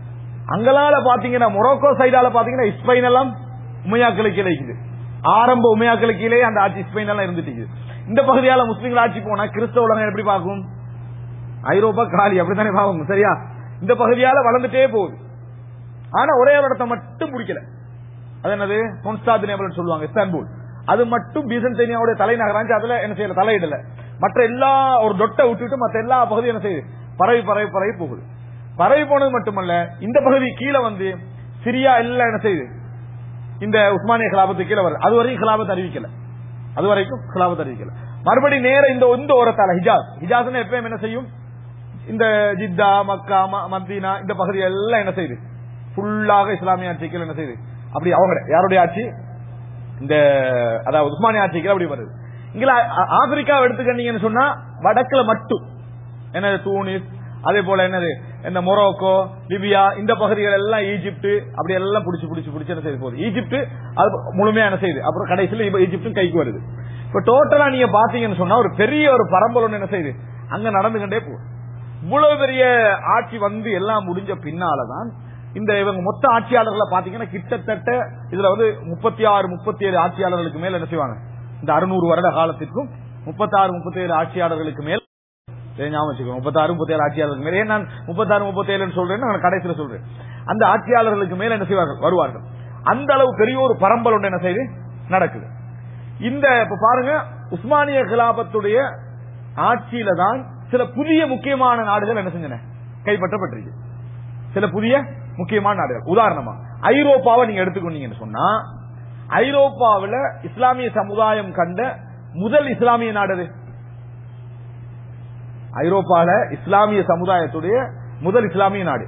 அங்களால பாத்தீங்கன்னா மொரோக்கோ சைடால பாத்தீங்கன்னா ஸ்பெயின் எல்லாம் உமையாக்களுக்கு இருக்குது. ஆரம்ப உமையாக்களுக்கே அந்த ஆட்சி ஸ்பெயின் எல்லாம் இருந்துட்டு. இந்த பகுதியால முஸ்லீம்கள் ஆட்சி போனா கிறிஸ்தவ உலகம் எப்படி பார்க்கும்? ஐரோப்பா காலி அப்படித்தானே பார்க்கும். சரியா? இந்த பகுதியால வளர்ந்துட்டே போகுது. ஆனா ஒரே ஒரு இடத்தை மட்டும் பிடிக்கல. அது என்னது? கான்ஸ்டாந்தினோபிள் சொல்லுவாங்க, இஸ்தான்புல். அது மட்டும் பீசன்டேனியாவுடைய தலைநகராச்சு. அதுல என்ன செய்யல? தலையிடல. மற்ற எல்லா ஒரு தொட்டை விட்டுட்டு மற்ற எல்லா பகுதியும் என்ன செய்யுது? பரவி பரவி பரவி போகுது. பரவி போனது மட்டுமல்ல, இந்த பகுதி கீழே வந்து சிரியா எல்லாம் என்ன செய்யுது? இந்த உஸ்மானிய கிலாபத்து கீழே வருது. அது வரைக்கும் கிலாபத் அறிவிக்கல. அது வரைக்கும் கிலாபத் அறிவிக்கல. மறுபடி நேர இந்த இந்த ஓரத்தால ஹிஜாஸ், ஹிஜாஸ் எப்பயும் என்ன செய்யும்? இந்த ஜித்தா, மக்கா, மதீனா இந்த பகுதி எல்லாம் என்ன செய்யுது? ஃபுல்லாக இஸ்லாமிய ஆட்சிகள் என்ன செய்யுது? அப்படி அவங்க யாருடைய ஆட்சி? இந்த அதாவது உஸ்மானிய ஆட்சிகள் அப்படி வருது. இங்க ஆப்பிரிக்கா எடுத்துக்கிட்டீங்கன்னு சொன்னா வடக்குல மட்டும் என்னது? தூனிஸ், அதே போல என்னது? இந்த மொரோக்கோ, லிபியா இந்த பகுதிகள் எல்லாம் ஈஜிப்ட் அப்படி எல்லாம் புடிச்சு புடிச்சு புடிச்சு என்ன செய்து போகுது? ஈஜிப்ட் அது முழுமையா என்ன செய்யுது? அப்புறம் கடைசியில் ஈஜிப்டும் கைக்கு வருது. இப்ப டோட்டலா நீங்க பாத்தீங்கன்னு சொன்னா ஒரு பெரிய ஒரு பரம்பல் என்ன செய்யுது? அங்க நடந்துகிட்டே போகுது. இவ்வளவு பெரிய ஆட்சி வந்து எல்லாம் முடிஞ்ச பின்னாலதான் இந்த இவங்க மொத்த ஆட்சியாளர்களை பாத்தீங்கன்னா கிட்டத்தட்ட இதுல வந்து முப்பத்தி ஆறு முப்பத்தி ஏழு ஆட்சியாளர்களுக்கு மேல என்ன செய்வாங்க? இந்த அறுநூறு வருட காலத்திற்கும் முப்பத்தி ஆறு முப்பத்தி ஏழு ஆட்சியாளர்களுக்கு மேல் முப்பத்தாறு முப்பத்தி ஏழு ஆட்சியாளர்களுக்கு மேலே நான் முப்பத்தாறு முப்பத்தி ஏழு சொல்றேன், நான் கடைசியில் சொல்றேன். அந்த ஆட்சியாளர்களுக்கு மேல என்ன செய்வார்கள்? வருவார்கள். அந்த அளவு பெரிய ஒரு பரம்பல் ஒன்று என்ன செய்து நடக்குது. இந்த இப்ப பாருங்க, உஸ்மானிய கிலாபத்துடைய ஆட்சியில தான் சில புதிய முக்கியமான நாடுகள் என்ன செஞ்சன? கைப்பற்றப்பட்டிருக்கு. சில புதிய முக்கியமான நாடுகள். உதாரணமா ஐரோப்பாவை நீங்க எடுத்துக்கொண்டீங்கன்னு சொன்னா, ஐரோப்பாவில் இஸ்லாமிய சமுதாயம் கண்ட முதல் இஸ்லாமிய நாடு, ஐரோப்பால இஸ்லாமிய சமுதாயத்துடைய முதல் இஸ்லாமிய நாடு,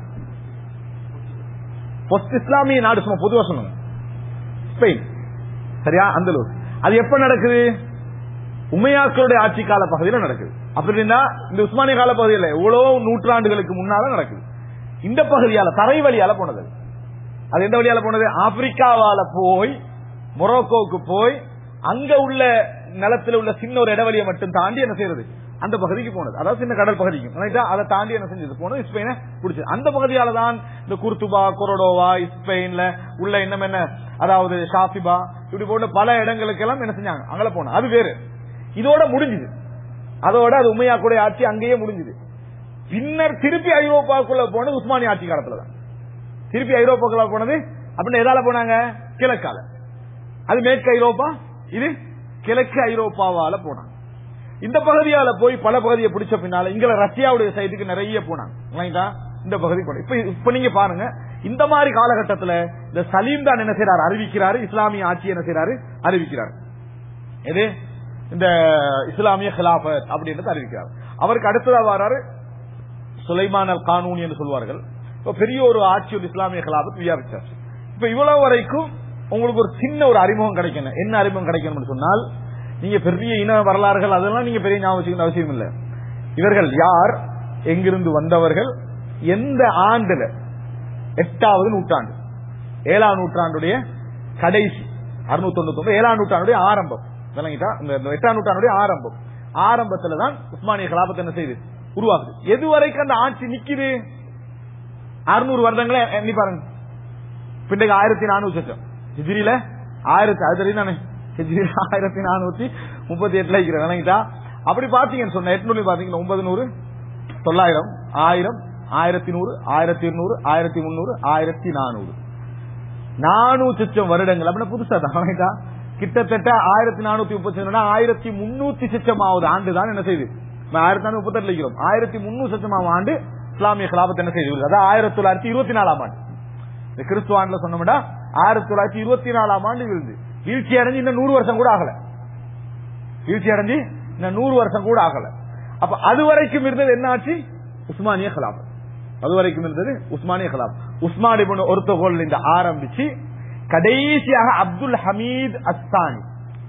போஸ்ட் இஸ்லாமிய நாடு சும்மா பொதுவா சொன்னாங்க ஸ்பெயின். சரியா? அந்தலூர். அது எப்ப நடக்குது? உமையாக்களுடைய ஆட்சி கால பகுதியில் நடக்குது. அப்படின்னா இந்த உஸ்மானிய கால பகுதியில் எவ்வளவு நூற்றாண்டுகளுக்கு முன்னால நடக்குது. இந்த பகுதியால தரை வழியால போனது. அது எந்த வழியால போனது? ஆப்பிரிக்காவால போய் மொரோக்கோவுக்கு போய் அங்க உள்ள நிலத்தில் உள்ள சின்ன ஒரு இடவெளியை மட்டும் தாண்டி என்ன செய்யறது? அந்த பகுதிக்கு போனது. அதாவது சின்ன கடல் பகுதிக்கு அதை தாண்டி என்ன செஞ்சது? போனது ஸ்பெயினை பிடிச்சது. அந்த பகுதியால தான் இந்த குர்துபா, கொரடோவா, ஸ்பெயின்ல உள்ள இன்னும் என்ன, அதாவது ஷாசிபா இப்படி போன்ற பல இடங்களுக்கு எல்லாம் என்ன செஞ்சாங்க? அங்கே போன. அது வேறு. இதோட முடிஞ்சது. அதோட அது உமையாக்குடைய ஆட்சி அங்கேயே முடிஞ்சது. பின்னர் திருப்பி ஐரோப்பாவுக்குள்ள போனது உஸ்மானிய ஆட்சி காலத்துல தான். திருப்பி ஐரோப்பாக்குள்ள போனது அப்படின்னு எதால போனாங்க? கிழக்கால. அது மேற்கு ஐரோப்பா, இது கிழக்கு ஐரோப்பாவால போனாங்க. இந்த பகுதியால போய் பல பகுதியை பிடிச்ச பின்னால இங்க ரஷ்யாவுடைய சைடுக்கு நிறைய போனாங்க. இந்த பகுதி இப்ப இப்ப நீங்க பாருங்க, இந்த மாதிரி காலகட்டத்தில் இந்த சலீம் தான் என்ன செய்யறாரு? அறிவிக்கிறாரு. இஸ்லாமிய ஆட்சி என்ன செய்யறாரு? அறிவிக்கிறார். எது? இந்த இஸ்லாமிய கிலாபத் அப்படின்றது அறிவிக்கிறார். அவருக்கு அடுத்ததா வராரு சுலைமான் அல் கானூனி என்று சொல்வார்கள். பெரிய ஒரு ஆட்சி ஒரு இஸ்லாமிய கிலாபத் வியாபிச்சாச்சு. இப்ப இவ்வளவு வரைக்கும் உங்களுக்கு ஒரு சின்ன ஒரு அறிமுகம் கிடைக்கணும். என்ன அறிமுகம் கிடைக்கணும்னு சொன்னால், நீங்க பெரிய இன வரலாறுகள் அதெல்லாம் நீங்க பெரிய ஞாபகம் வச்சுக்கணும் அவசியம் இல்லை. இவர்கள் யார், எங்கிருந்து வந்தவர்கள், எந்த ஆண்டுல, எட்டாவது நூற்றாண்டு, ஏழாம் நூற்றாண்டுடைய கடைசி, அறுநூத்தி தொண்ணூத்தி ஒன்பது ஏழாம் நூற்றாண்டுடைய ஆரம்பம், விளங்கிட்டா? இந்த எட்டாம் நூற்றாண்டுடைய ஆரம்பம் ஆரம்பத்துல தான் உஸ்மானிய கிலாபத் என்ன செய்து உருவாகுது. எது வரைக்கும் அந்த ஆட்சி நிக்குது? அறுநூறு வருடங்களே எண்ணி பாருங்க. பின்னைக்கு ஆயிரத்தி நானூத்தி லட்சம் ஹிஜ்ரியில ஆயிரத்தி அது தெரியும் ஹிஜ்ரியில ஆயிரத்தி நானூத்தி முப்பத்தி எட்டுல இருக்கிற விளங்கிட்டா? அப்படி பாத்தீங்கன்னு சொன்ன எட்நூறு பாத்தீங்கன்னா ஒன்பது நூறு தொள்ளாயிரம் ஆயிரம் ஆயிரத்தி நூறு ஆயிரத்தி இருநூறு ஆயிரத்தி முன்னூறு ஆயிரத்தி நானூறு நானூறு லட்சம் வருடங்கள் அப்படின்னா புதுசா தான் கிட்டத்தட்ட ஆயிரத்தி நானூத்தி முப்பத்தி ஆயிரத்தி முன்னூத்தி லட்சமாவது ஆண்டு தான் என்ன செய்யுது. ஆயிரத்தி நானூத்தி முப்பத்தி எட்டு இருக்கிறோம். ஆயிரத்தி முன்னூறு லட்சமாவது ஆண்டு இஸ்லாமிய கிலாபத் என்ன செய்து, அதாவது ஆயிரத்தி தொள்ளாயிரத்தி இருபத்தி நாலாம் ஆண்டு. இந்த கிறிஸ்துவ ஆண்டுல சொன்னோம்னா ஆயிரத்தி தொள்ளாயிரத்தி இருபத்தி நாலாம் ஆண்டு விழுந்து வீழ்ச்சி அடைஞ்சு இன்னும் நூறு வருஷம் கூட ஆகல. வீழ்ச்சி அடைஞ்சு இன்னும் நூறு வருஷம் கூட ஆகல. அப்ப அது வரைக்கும் இருந்தது என்ன ஆட்சி? உஸ்மானிய கிலாபத். அது வரைக்கும் இருந்தது உஸ்மானிய கிலாபத். உஸ்மான் இப்னு ஒருத்தகோல் இந்த ஆரம்பிச்சு கடைசியாக அப்துல் ஹமீத் அஸ்தானி,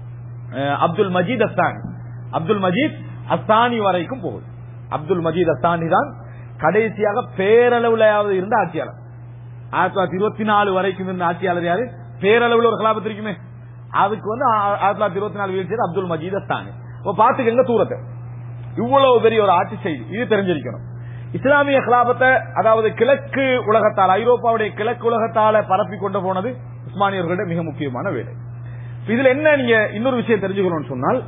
அப்துல் மஜீத் அஸ்தானி, அப்துல் மஜீத் அஸ்தானி வரைக்கும் போகுது. அப்துல் மஜீத் அஸ்தானி தான் கடைசியாக பேரளவுலையாவது இருந்த ஆட்சியாளர். ஆயிரத்தி தொள்ளாயிரத்தி இருபத்தி நாலு வரைக்கும் இருந்த ஆட்சியாளர் யாரு? பேரளவுல ஒரு கிலாபத் இருக்குமே, அதுக்கு வந்து ஆயிரத்தி தொள்ளாயிரத்தி இருபத்தி நாலு வீழ்ச்சியர் அப்துல் மஜீத் அஸ்தானி. பாத்துக்கங்க தூரத்தை, இவ்வளவு பெரிய ஒரு ஆட்சி செய்தி. இது தெரிஞ்சிருக்கணும். இஸ்லாமிய கிலாபத்தை அதாவது கிழக்கு உலகத்தால், ஐரோப்பாவுடைய கிழக்கு உலகத்தால பரப்பி கொண்டு போனது உஸ்மானியர்களுடைய மிக முக்கியமான வேலை. இதுல என்ன நீங்க இன்னொரு விஷயம் தெரிஞ்சுக்கணும்னு சொன்னால்,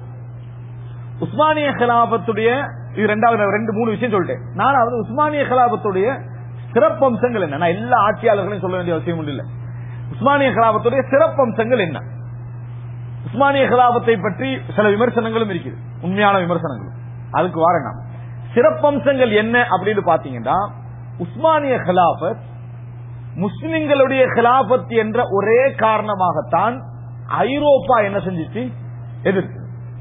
உஸ்மானிய கிலாபத்துடைய இது ரெண்டாவது ரெண்டு மூணு விஷயம் சொல்லிட்டேன். நாலாவது உஸ்மானிய கிலாபத்துடைய சிறப்பம்சங்கள் என்ன. நான் எல்லா ஆட்சியாளர்களையும் சொல்ல வேண்டிய அவசியம் இல்லை. உஸ்மானிய கிலாபத்துடைய சிறப்பம்சங்கள் என்ன? உஸ்மானிய கிலாபத்தை பற்றி சில விமர்சனங்களும் இருக்குது, உண்மையான விமர்சனங்களும். அதுக்கு வாரங்க சிறப்பம்சங்கள் என்ன அப்படின்னு பாத்தீங்கன்னா, உஸ்மானிய கிலாபத் முஸ்லிம்களுடைய கிலாபத் என்ற ஒரே காரணமாகத்தான் ஐரோப்பா என்ன செஞ்சிச்சு, எதிர்த்து.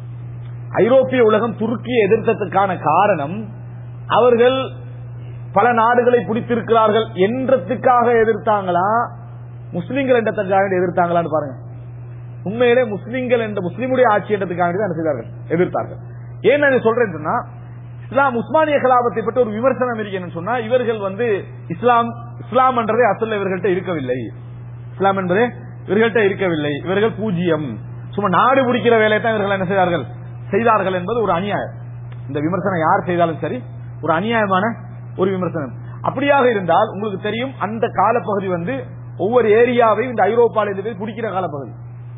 ஐரோப்பிய உலகம் துருக்கியை எதிர்த்ததுக்கான காரணம், அவர்கள் பல நாடுகளை பிடித்திருக்கிறார்கள் என்றதுக்காக எதிர்த்தாங்களா, முஸ்லிம்கள் என்றதுக்காக எதிர்த்தாங்களான்னு பாருங்க. உண்மையிலே முஸ்லிம்கள் என்ற முஸ்லிமுடைய ஆட்சி என்றதுக்காக தான் என்ன செய்தார்கள், எதிர்த்தார்கள். ஏன் நான் சொல்றேன் சொன்னா, இஸ்லாம் உஸ்மானிய கிலாபத்தை பற்றி ஒரு விமர்சனம் இருக்குன்னு சொன்னா, இவர்கள் வந்து இஸ்லாம் இஸ்லாம் என்றதே அசல் இவர்கள்ட்ட இருக்கவில்லை. இஸ்லாம் என்பதே இவர்கள்ட்ட இருக்கவில்லை. இவர்கள் பூஜ்ஜியம், சும்மா நாடு பிடிக்கிற வேலையை தான் இவர்கள் என்ன செய்தார்கள் செய்தார்கள் என்பது ஒரு அநியாயம். இந்த விமர்சனம் யார் செய்தாலும் சரி ஒரு அநியாயமான ஒரு விமர்சனம். அப்படியாக இருந்தால் உங்களுக்கு தெரியும், அந்த காலப்பகுதி வந்து ஒவ்வொரு ஏரியாவையும் இந்த ஐரோப்பாவில் இருந்து பிடிக்கிற காலப்பகுதி.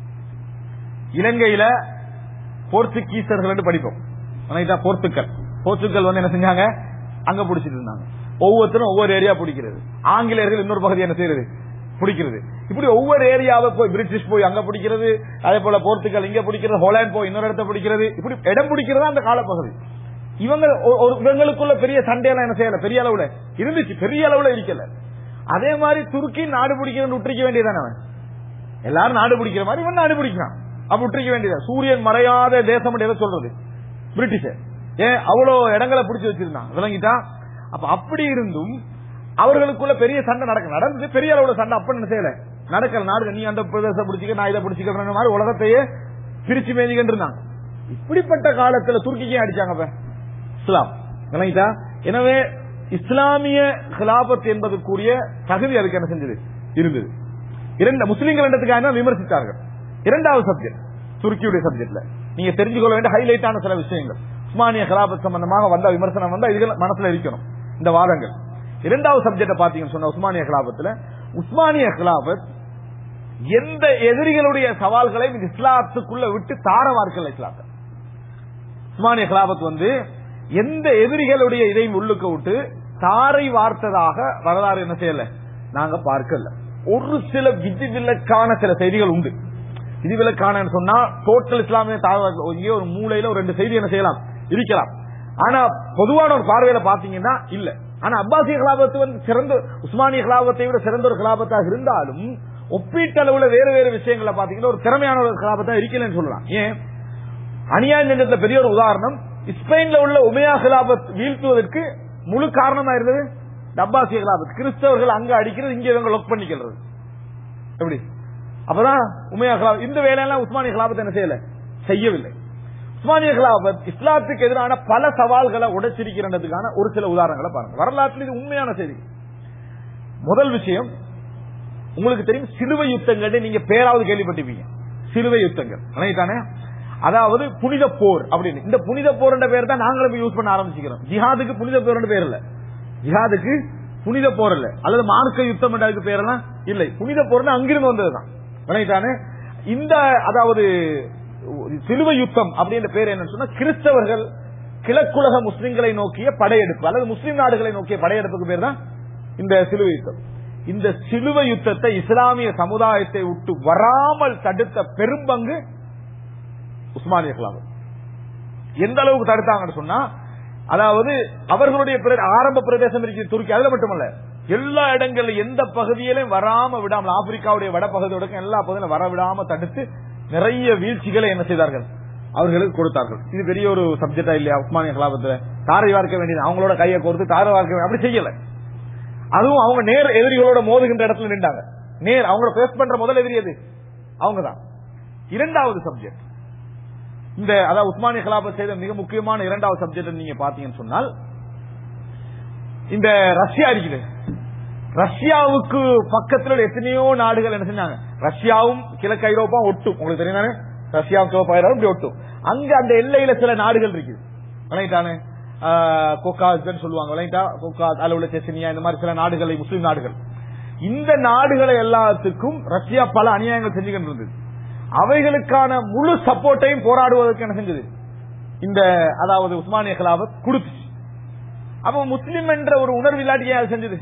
இலங்கையில போர்த்துகீசர்கள் படிப்போம், போர்த்துக்கல் போர்த்துக்கல் வந்து என்ன செஞ்சாங்க, அங்க பிடிச்சிட்டு இருந்தாங்க. ஒவ்வொருத்தரும் ஒவ்வொரு ஏரியா பிடிக்கிறது. ஆங்கிலேயர்கள் இன்னொரு பகுதி என்ன செய்யறது, பிடிக்கிறது. இப்படி ஒவ்வொரு ஏரியாவை போய் பிரிட்டிஷ் போய் அங்க பிடிக்கிறது, அதே போல போர்த்துக்கல் இங்க பிடிக்கிறது, ஹோலாந்து போய் இன்னொரு இடத்த பிடிக்கிறது. இப்படி இடம் பிடிக்கிறதா அந்த காலப்பகுதி. இவங்க இவங்களுக்குள்ள பெரிய சண்டையெல்லாம் என்ன செய்யல, பெரிய அளவுல இருந்துச்சு, பெரிய அளவுல இருக்கல. அதே மாதிரி துருக்கி நாடு பிடிக்கிறது விட்டுரிக்க வேண்டியதானே, எல்லாரும் நாடு பிடிக்கிற மாதிரி இவன் நாடு பிடிக்கிறான், அப்ப விட்டுரிக்க வேண்டியது. சூரியன் மறையாத தேசம் எதை சொல்றது, பிரிட்டிஷ். ஏன் அவ்வளவு இடங்களை பிடிச்சு வச்சிருந்தான், விளங்கிட்டா? அப்ப அப்படி இருந்தும் அவர்களுக்குள்ள பெரிய சண்டை நடக்க நடந்தது, பெரிய அளவுல சண்டை அப்ப என்ன செய்யல நடக்கல. நாடு நீ அந்த பிரதேசம் பிடிச்சிக்க, நான் இதை பிடிச்சிக்க மாதிரி உலகத்தையே பிரிச்சு மேஞ்சிக்கிட்டு இருந்தாங்க. இப்படிப்பட்ட காலத்துல துருக்கிக்கே அடிச்சாங்க இஸ்லாம், விளங்கிட்டா? எனவே இஸ்லாமிய கிலாபத் என்பதற்குரிய தகுதி அதுக்கு என்ன செஞ்சது இருந்தது. இரண்டு முஸ்லிம்கள் என்றதுக்காக விமர்சித்தார்கள். இரண்டாவது சப்ஜெக்ட் துருக்கியுடைய சப்ஜெக்ட்ல நீங்க தெரிஞ்சுக்கொள்ள வேண்டிய ஹைலைட்டான சில விஷயங்கள், உஸ்மானிய கிலாபத் சம்பந்தமாக வந்த விமர்சனம் வந்தா இதுகள் மனசுல இருக்கணும் இந்த வாதங்கள். இரண்டாவது சப்ஜெக்ட் பாத்தீங்கன்னு சொன்ன உஸ்மானிய கிலாபத்துல, உஸ்மானிய கிலாபத் எந்த எதிரிகளுடைய சவால்களையும் இஸ்லாத்துக்குள்ள விட்டு தார வார்க்கல. இஸ்லாத்தை உஸ்மானிய கிலாபத் வந்து எந்த எதிரிகளுடைய இதையும் உள்ளுக்க விட்டு தாரை வார்த்ததாக வரலாறு என்ன செய்யல நாங்க பார்க்கல. ஒரு சில விதிவிலக்கான சில செய்திகள் உண்டு. விதிவிலக்கான சொன்னா டோட்டல் இஸ்லாமிய ஒரு மூலையில ஒரு ரெண்டு செய்தி என்ன செய்யலாம் இருக்கலாம். ஆனா பொதுவான ஒரு பார்வையில பாத்தீங்கன்னா இல்ல. ஆனா அப்பாசிய கிலாபத்து வந்து சிறந்த உஸ்மானிய கிலாபத்தை விட சிறந்த ஒரு கிலாபத்தாக இருந்தாலும் ஒப்பீட்டளவுல வேறு வேறு விஷயங்களை பாத்தீங்கன்னா ஒரு திறமையான ஒரு கிலாபத்தா இருக்கலன்னு சொல்லலாம். ஏன் அநியாய நெஞ்சத்துல பெரிய ஒரு உதாரணம், ஸ்பெயின்ல உள்ள உமையா கிலாபத் வீழ்த்துவதற்கு முழு காரணமா இருந்தது அப்பாசிய கிலாபத் கிறிஸ்தவர்கள் அங்க அடிக்கிறது, இங்க இவங்க லொக் பண்ணிக்கிறது. எப்படி அப்பதான் உமையா கிலாபத். இந்த வேலையெல்லாம் உஸ்மானிய கிலாபத் என்ன செய்யல, செய்யவில்லை. உஸ்மானிய கிலாபத் இஸ்லாத்துக்கு எதிரான பல சவால்களை உடைச்சிருக்கிறதுக்கான ஒரு சில உதாரணங்களை பாருங்க. வரலாற்றில் இது உண்மையான செய்தி. முதல் விஷயம், உங்களுக்கு தெரியும் சிலுவை யுத்தங்கள், நீங்க பேராவது கேள்விப்பட்டிருப்பீங்க. சிலுவை யுத்தங்கள் தானே, அதாவது புனித போர் அப்படின்னு. இந்த புனித போர் என்ற பேர் தான் நாங்களும் யூஸ் பண்ண ஆரம்பிச்சுக்கிறோம். ஜிஹாதுக்கு புனித போர் என்ற பேர் இல்ல, ஜிஹாதுக்கு புனித போர் இல்ல, அல்லது மார்க்க யுத்தம் என்ற பேர் எல்லாம் இல்லை. புனித போர் அங்கிருந்து வந்ததுதான். இந்த அதாவது சிலுவை யுத்தம் அப்படின்ற பேர் என்னன்னு சொன்னா, கிறிஸ்தவர்கள் கிழக்குலக முஸ்லிம்களை நோக்கிய படையெடுப்பு அல்லது முஸ்லிம் நாடுகளை நோக்கிய படையெடுப்புக்கு பேர் தான் இந்த சிலுவை யுத்தம். இந்த சிலுவை யுத்தத்தை இஸ்லாமிய சமுதாயத்தை விட்டு வராமல் தடுத்த பெரும்பங்கு உஸ்மானிய கிலாபத். எந்த அளவுக்கு தடுத்தாங்கன்னு சொன்னா, அதாவது அவர்களுடைய ஆரம்ப பிரதேசம் இருக்கு துருக்கி, அதுல மட்டுமல்ல எல்லா இடங்களிலும் எந்த பகுதியிலும் வராம விடாமல், ஆப்பிரிக்காவுடைய வட பகுதியோட எல்லா பகுதியிலும் வர விடாம தடுத்து நிறைய வீழ்ச்சிகளை என்ன செய்தார்கள், அவர்களுக்கு கொடுத்தார்கள். இது பெரிய ஒரு சப்ஜெக்டா இல்லையா உஸ்மானிய கிலாபத்துல? தாரை வார்க்க வேண்டியது, அவங்களோட கையை கோர்த்து தாரை வார்க்க அப்படி செய்யல. அதுவும் அவங்க நேர் எதிரிகளோட மோதுகின்ற இடத்துல நின்றாங்க. நேர் அவங்கள பேஸ் பண்ற முதல் எதிரி எது? அவங்கதான். இரண்டாவது சப்ஜெக்ட் இந்த அதாவது உஸ்மானிய கிலாபத் செய்த மிக முக்கியமான இரண்டாவது சப்ஜெக்ட் நீங்க பாத்தீங்கன்னு சொன்னால், இந்த ரஷ்யா இருக்குது. ரஷ்யாவுக்கு பக்கத்தில் எத்தனையோ நாடுகள் என்ன செஞ்சாங்க, ரஷ்யாவும் கிழக்கு ஐரோப்பா ஒட்டும், உங்களுக்கு தெரியும், ரஷ்யாவும் கிழக்கு ஐரோப்பா இப்படி ஒட்டும். அங்க அந்த எல்லையில சில நாடுகள் இருக்குது, விளையாட்டானே கோகாஸ் சொல்லுவாங்க, விளையாட்டா கோகாஸ் அளவுல செச்சனியா, இந்த மாதிரி சில நாடுகளை முஸ்லிம் நாடுகள். இந்த நாடுகளை எல்லாத்துக்கும் ரஷ்யா பல அநியாயங்கள் செஞ்சுக்கிட்டு இருந்தது. அவைகளுக்கான முழு சப்போர்ட்டையும் போராடுவதற்கு என்ன செஞ்சது இந்த அதாவது உஸ்மானிய கிலாபத் கொடுத்துச்சு. அப்ப முஸ்லிம் என்ற ஒரு உணர்வு இல்லாட்டியே அது செஞ்சது.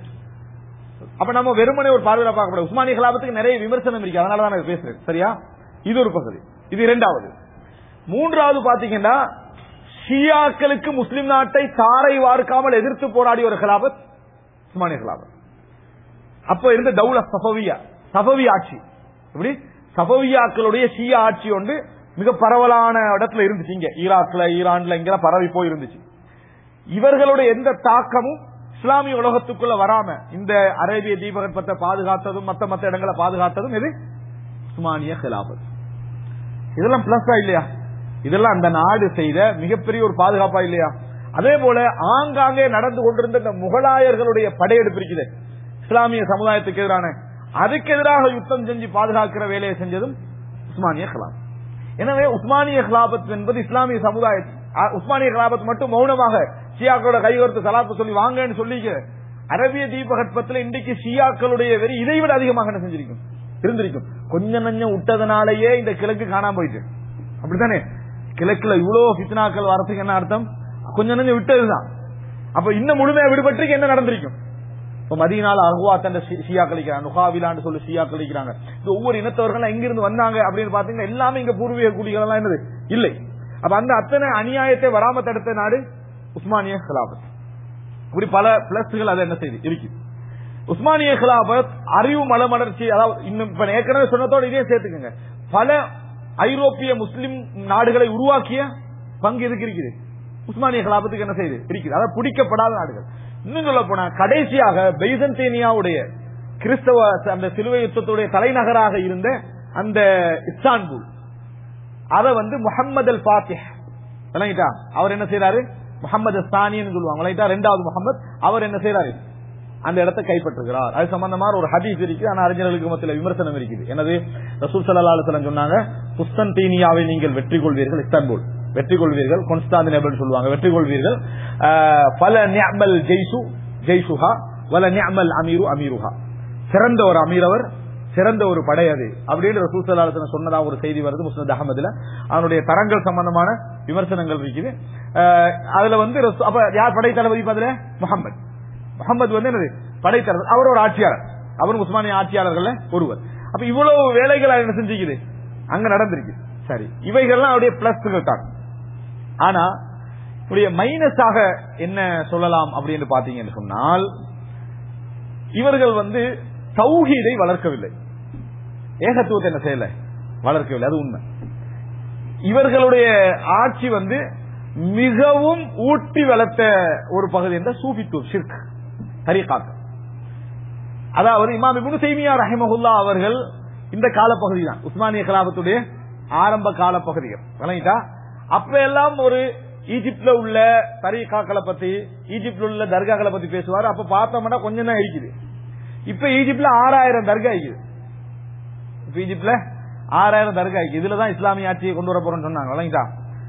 அப்ப நம்ம வெறுமனே ஒரு பார்வையில பார்க்க, உஸ்மானிய கிலாபத்துக்கு நிறைய விமர்சனம் இருக்கு, அதனாலதான் நான் பேசுறேன். சரியா? இது ஒரு பகுதி. இது இரண்டாவது. மூன்றாவது பாத்தீங்கன்னா, ஷியாக்களுக்கு முஸ்லிம் நாட்டை தாரை வார்க்காமல் எதிர்த்து போராடிய ஒரு கிலாபத் உஸ்மானிய கிலாபத். அப்ப இருந்த தௌலா சஃபவியா, சஃபவி ஆட்சி, எப்படி சஃபவியாக்களுடைய ஷியா ஆட்சி ஒன்று மிக பரவலான இடத்துல இருந்துச்சு. இங்க ஈராக்ல ஈரான்ல இங்க பரவி போய் இருந்துச்சு. இவர்களுடைய எந்த தாக்கமும் இஸ்லாமிய உலகத்துக்குள்ள வராம இந்த அரேபிய தீபகற்பத்தை பாதுகாத்ததும் மத்த மத்த இடங்களை பாதுகாத்ததும் எது? உஸ்மானிய கிலாபத். இதெல்லாம் பிளஸ்ஸா இல்லையா? இதெல்லாம் அந்த நாடு செய்த மிகப்பெரிய ஒரு பாதுகாப்பா இல்லையா? அதே போல ஆங்காங்கே நடந்து கொண்டிருந்த இந்த முகலாயர்களுடைய படையெடுப்பு இருக்குது இஸ்லாமிய சமுதாயத்துக்கு எதிரான, அதுக்கு எதிராக யுத்தம் செஞ்சு பாதுகாக்கிற வேலையை செஞ்சதும் உஸ்மானிய கிலாபத். எனவே உஸ்மானிய கிலாபத் என்பது இஸ்லாமிய சமுதாயத்தை, உஸ்மானிய கிலாபத் மட்டும் மௌனமாக ஷியாக்களோட கைகோர்த்து சலாத்து சொல்லி வாங்கன்னு சொல்லி அரபிய தீபகற்பத்தில் இன்றைக்கு ஷியாக்களுடைய வெறி இதைவிட அதிகமாக என்ன செஞ்சிருக்கும், இருந்திருக்கும். கொஞ்சம் நஞ்சம் விட்டதனாலேயே இந்த கிழக்கு காணாம போயிட்டு, அப்படித்தானே? கிழக்குல இவ்வளவு ஃபித்னாக்கள் வரதுக்கு என்ன அர்த்தம்? கொஞ்சம் நஞ்சம் விட்டதுதான். அப்ப இன்னும் முழுமையா விடுபட்டு என்ன நடந்திருக்கும்? மதீனால அஹ்வாத் என்ற ஷியா கழிக்கிறாங்க, நுகாவிலான்னு சொல்லி ஷியா கழிக்கிறாங்க. ஒவ்வொரு இனத்தவர்கள் எங்கிருந்து வந்தாங்க அப்படின்னு பாத்தீங்கன்னா எல்லாமே இங்க பூர்வீக குடிகள் எல்லாம் என்னது இல்லை. அப்ப அந்த அத்தனை அநியாயத்தை வராம தடுத்த நாடு உஸ்மானிய கிலாபத். இப்படி பல பிளஸ்கள் அதை என்ன செய்து இருக்கு. உஸ்மானிய கிலாபத் அறிவு மலமலர்ச்சி, அதாவது இன்னும் இப்ப ஏற்கனவே சொன்னதோடு இதே சேர்த்துக்கங்க, பல ஐரோப்பிய முஸ்லிம் நாடுகளை உருவாக்கிய பங்கு எதுக்கு இருக்குது? உஸ்மானிய கிலாபத்துக்கு என்ன செய்யுது இருக்குது. அதாவது பிடிக்கப்படாத நாடுகள். இன்னும் சொல்ல போனா கடைசியாக பைசன்டேனியாவுடைய கிறிஸ்தவ அந்த சிலுவை யுத்தத்துடைய தலைநகராக இருந்த அந்த இஸ்தான்புல், அதை வந்து முஹம்மது அல் ஃபாத்திஹ் அவர் என்ன செய்யறாரு, முஹம்மது சானின்னு சொல்லுவாங்க, ரெண்டாவது முகமது, அவர் என்ன செய்யறாரு, அந்த இடத்தை கைப்பற்றுகிறார். அது சம்பந்தமான ஒரு ஹதீஸ் இருக்கு. ஆனா அறிஞர்களுக்கு மத்தியில் விமர்சனம் இருக்குது. என்னது? ரசூல் ஸல்லல்லாஹு அலைஹி வஸல்லம் சொன்னாங்க, குஸ்தன்தீனியாவை நீங்கள் வெற்றி கொள்வீர்கள், இஸ்தான்புல் வெற்றி கொள்வீர்கள், கொன்ஸ்டாந்தினோபிள் சொல்லுவாங்க, வெற்றி கொள்வீர்கள். பல நிஅமல் ஜெய்சு ஜெய்சுஹா வல நிஅமல் அமீரு அமீருஹா, சிறந்த ஒரு அமீர் அவர், சிறந்த ஒரு படை அது அப்படின்னு ரசூல் ஸல்லல்லாஹு அலைஹி வஸல்லம் சொன்னதா ஒரு செய்தி வருது முஸ்னத் அஹ்மதுல. அதனுடைய தரங்கள் சம்பந்தமான விமர்சனங்கள் இருக்குது. அதுல வந்து அப்ப யார் படை தளபதி? பதில முகமது. முகமது வந்து என்னது? படைத்தலைவர். அவர் ஒரு ஆட்சியாளர், அவர் உஸ்மானிய ஆட்சியாளர்கள் ஒருவர். அப்ப இவ்வளவு வேலைகள் என்ன செஞ்சுக்குது அங்க நடந்திருக்கு. சரி, இவைகள்லாம் அவருடைய பிளஸ்கள் தான். ஆனா மைனஸாக என்ன சொல்லலாம் அப்படின்னு பாத்தீங்கன்னு சொன்னால், இவர்கள் வந்து தௌஹீதை வளர்க்கவில்லை, ஏகத்துவத்தை என்ன செய்யல, வளர்க்கவில்லை. அது உண்மை. இவர்களுடைய ஆட்சி வந்து மிகவும் ஊட்டி வளர்த்த ஒரு பகுதி என்ற சூஃபித்துவம், ஷிர்க். தரீகாக்கள். அதாவது இமாம் இப்னு தைமியா ரஹிமஹுல்லாஹ் அவர்கள் இந்த காலப்பகுதி தான் உஸ்மானிய கிலாபத்துடைய ஆரம்ப கால பகுதிகள் விளங்கிட்டா. அப்ப எல்லாம் ஒரு ஈஜிப்ட்ல உள்ள தரீகாக்களை பத்தி ஈஜிப்ட்ல உள்ள தர்காக்களை பத்தி பேசுவாரு. அப்ப பார்த்தோம்னா கொஞ்சம் தான் இருக்குது. இப்ப ஈஜிப்ட்ல ஆறாயிரம் தர்கா இருக்குது. இப்ப ஈஜிப்ட்ல ஆறாயிரம் தர்கா இருக்குது. இதுலதான் இஸ்லாமிய ஆட்சியை கொண்டு வர போறோம்னு சொன்னாங்க விளங்கிட்டா.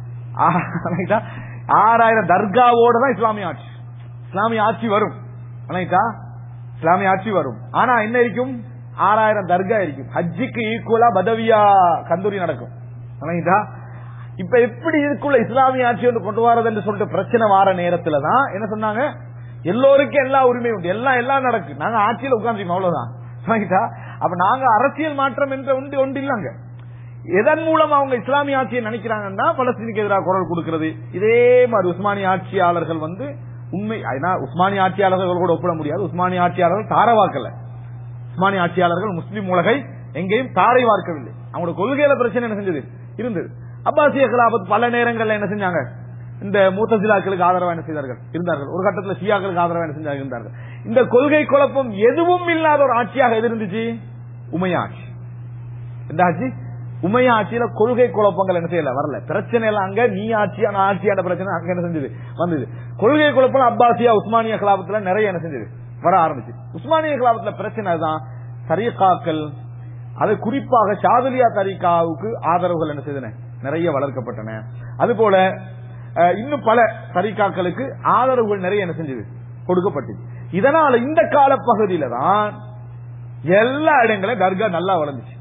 ஆறாயிரம் தர்காவோட தான் இஸ்லாமிய ஆட்சி இஸ்லாமிய ஆட்சி வரும் விளங்கிட்டா. இஸ்லாமிய ஆட்சி வரும். ஆனா என்ன இருக்கும், ஆறாயிரம் தர்கா இருக்கும். ஹஜ்ஜிக்கு ஈக்குவலா பதவியா கந்தூரி நடக்கும் விளங்கிட்டா. இப்ப எப்படி இதுக்குள்ள இஸ்லாமிய ஆட்சி வந்து கொண்டு வரதுன்னு சொல்லிட்டு பிரச்சனை வார நேரத்துல தான் என்ன சொன்னாங்க, எல்லோருக்கும் எல்லா உரிமையும் உண்டு, எல்லாம் எல்லாம் நடக்கு, நாங்க ஆட்சியில உட்கார்ந்துருக்கோம் அவ்வளவுதான். அப்ப நாங்க அரசியல் மாற்றம் என்ற ஒன்று ஒன்று இல்லங்க. எதன் மூலம் அவங்க இஸ்லாமிய ஆட்சியை நினைக்கிறாங்கன்னா பலஸ்தீனுக்கு எதிராக குரல் கொடுக்கிறது. இதே மாதிரி உஸ்மானிய ஆட்சியாளர்கள் வந்து உண்மை உஸ்மானிய ஆட்சியாளர்கள் கூட ஒப்பிட முடியாது. உஸ்மானிய ஆட்சியாளர்கள் தாரவாக்கல. உஸ்மானிய ஆட்சியாளர்கள் முஸ்லிம் உலகை எங்கேயும் தாரை வார்க்கவில்லை. அவங்களோட கொள்கையில பிரச்சனை என்ன செஞ்சது இருந்தது. அப்பாசிய கிலாபத் பல நேரங்கள்ல என்ன செஞ்சாங்க, இந்த மூத்தசிலாக்களுக்கு ஆதரவா என்ன செய்தார்கள் இருந்தார்கள். ஒரு கட்டத்தில் ஷியாக்களுக்கு ஆதரவா என்ன செஞ்சாங்க இருந்தார்கள். இந்த கொள்கை குழப்பம் எதுவும் இல்லாத ஒரு ஆட்சியாக எது இருந்துச்சு, உமையா ஆட்சி. இந்த ஆட்சி உமையா ஆட்சியில கொள்கை குழப்பங்கள் என்ன செய்யல வரல. பிரச்சனை எல்லாம் அங்க நீ ஆட்சியா நான் ஆட்சியான பிரச்சனை அங்க என்ன செஞ்சது வந்தது. கொள்கை குழப்பம் அப்பாசியா உஸ்மானிய கிலாபத்துல நிறைய என்ன செஞ்சது வர ஆரம்பிச்சு. உஸ்மானிய கிலாபத்துல பிரச்சனை தான் தரீகாக்கள், அது குறிப்பாக ஷாதுலியா தரீகாவுக்கு ஆதரவுகள் என்ன செய்தன நிறைய வளர்க்கப்பட்டன. அதுபோல இன்னும் பல தரீகாக்களுக்கு ஆதரவுகள் நிறைய என்ன செஞ்சது கொடுக்கப்பட்டது. இதனால இந்த கால பகுதியில தான் எல்லா இடங்களும் தர்கா நல்லா வளர்ந்துச்சு.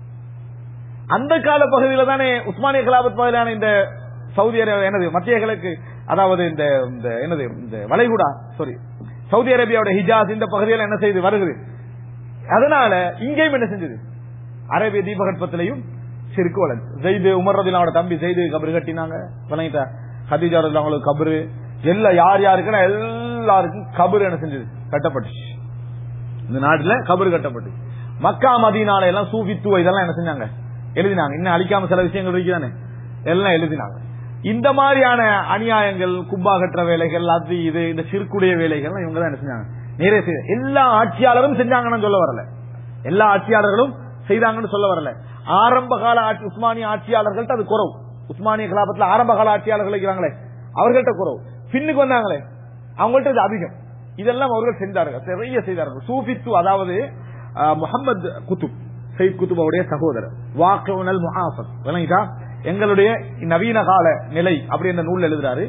அந்த கால பகுதியில தானே உஸ்மானிய கிலாபத் பகுதியிலான இந்த சவுதி அரேபியா என்னது மத்திய கிழக்கு, அதாவது இந்த என்னது இந்த வளைகுடா சாரி சவுதி அரேபியாவோட ஹிஜாஸ் இந்த பகுதியில் என்ன செய்து வருகிறது. அதனால இங்கேயும் என்ன செஞ்சது, அரேபிய தீபகற்பத்திலையும் சிறுக்கு வளர்ந்து. ஜெயிது உமர் ரலியல்லாஹு தம்பி ஜெயிது கபரு கட்டினாங்க விளங்கிட்டா. ஹதீஜா ரலியல்லாஹு கபரு எல்லா யார் யாருக்குன்னா எல்லாருக்கும் கபரு என்ன செஞ்சது கட்டப்பட்டுச்சு. இந்த நாட்டுல கபரு கட்டப்பட்டு மக்கா மதீனால எல்லாம் சூஃபித்துவ இதெல்லாம் என்ன செஞ்சாங்க எழுதினாங்க. இன்னும் அழிக்காம சில விஷயங்கள் இருக்குதானே எல்லாம் எழுதினாங்க. இந்த மாதிரியான அநியாயங்கள், குப்பா கட்டுற வேலைகள், அது இது இந்த சிறுக்குடைய வேலைகள் இவங்க தான் என்ன செஞ்சாங்க நிறைய செய்ய. எல்லா ஆட்சியாளரும் செஞ்சாங்கன்னு சொல்ல வரல, எல்லா ஆட்சியாளர்களும் செய்தாங்கன்னு சொல்ல வரல. ஆரம்ப கால உஸ்மானிய ஆட்சியாளர்கள்ட்ட அது குறவு. உஸ்மானிய கிலாபத்துல ஆரம்ப கால ஆட்சியாளர்கள் இருக்கிறாங்களே அவர்கள்ட்ட குறவு. பின்னுக்கு வந்தாங்களே அவங்கள்ட்ட இது அதிகம். இதெல்லாம் அவர்கள் செஞ்சார்கள், நிறைய செய்தார்கள். சூஃபித்து அதாவது முஹம்மது குத்துப் சையத் குத்துபுடைய சகோதரர் வாக்கிஉல் முஹாஃபஸ் விளங்கிட்டா. எங்களுடைய நவீன கால நிலை அப்படி என்ற நூல் எழுதுறாரு.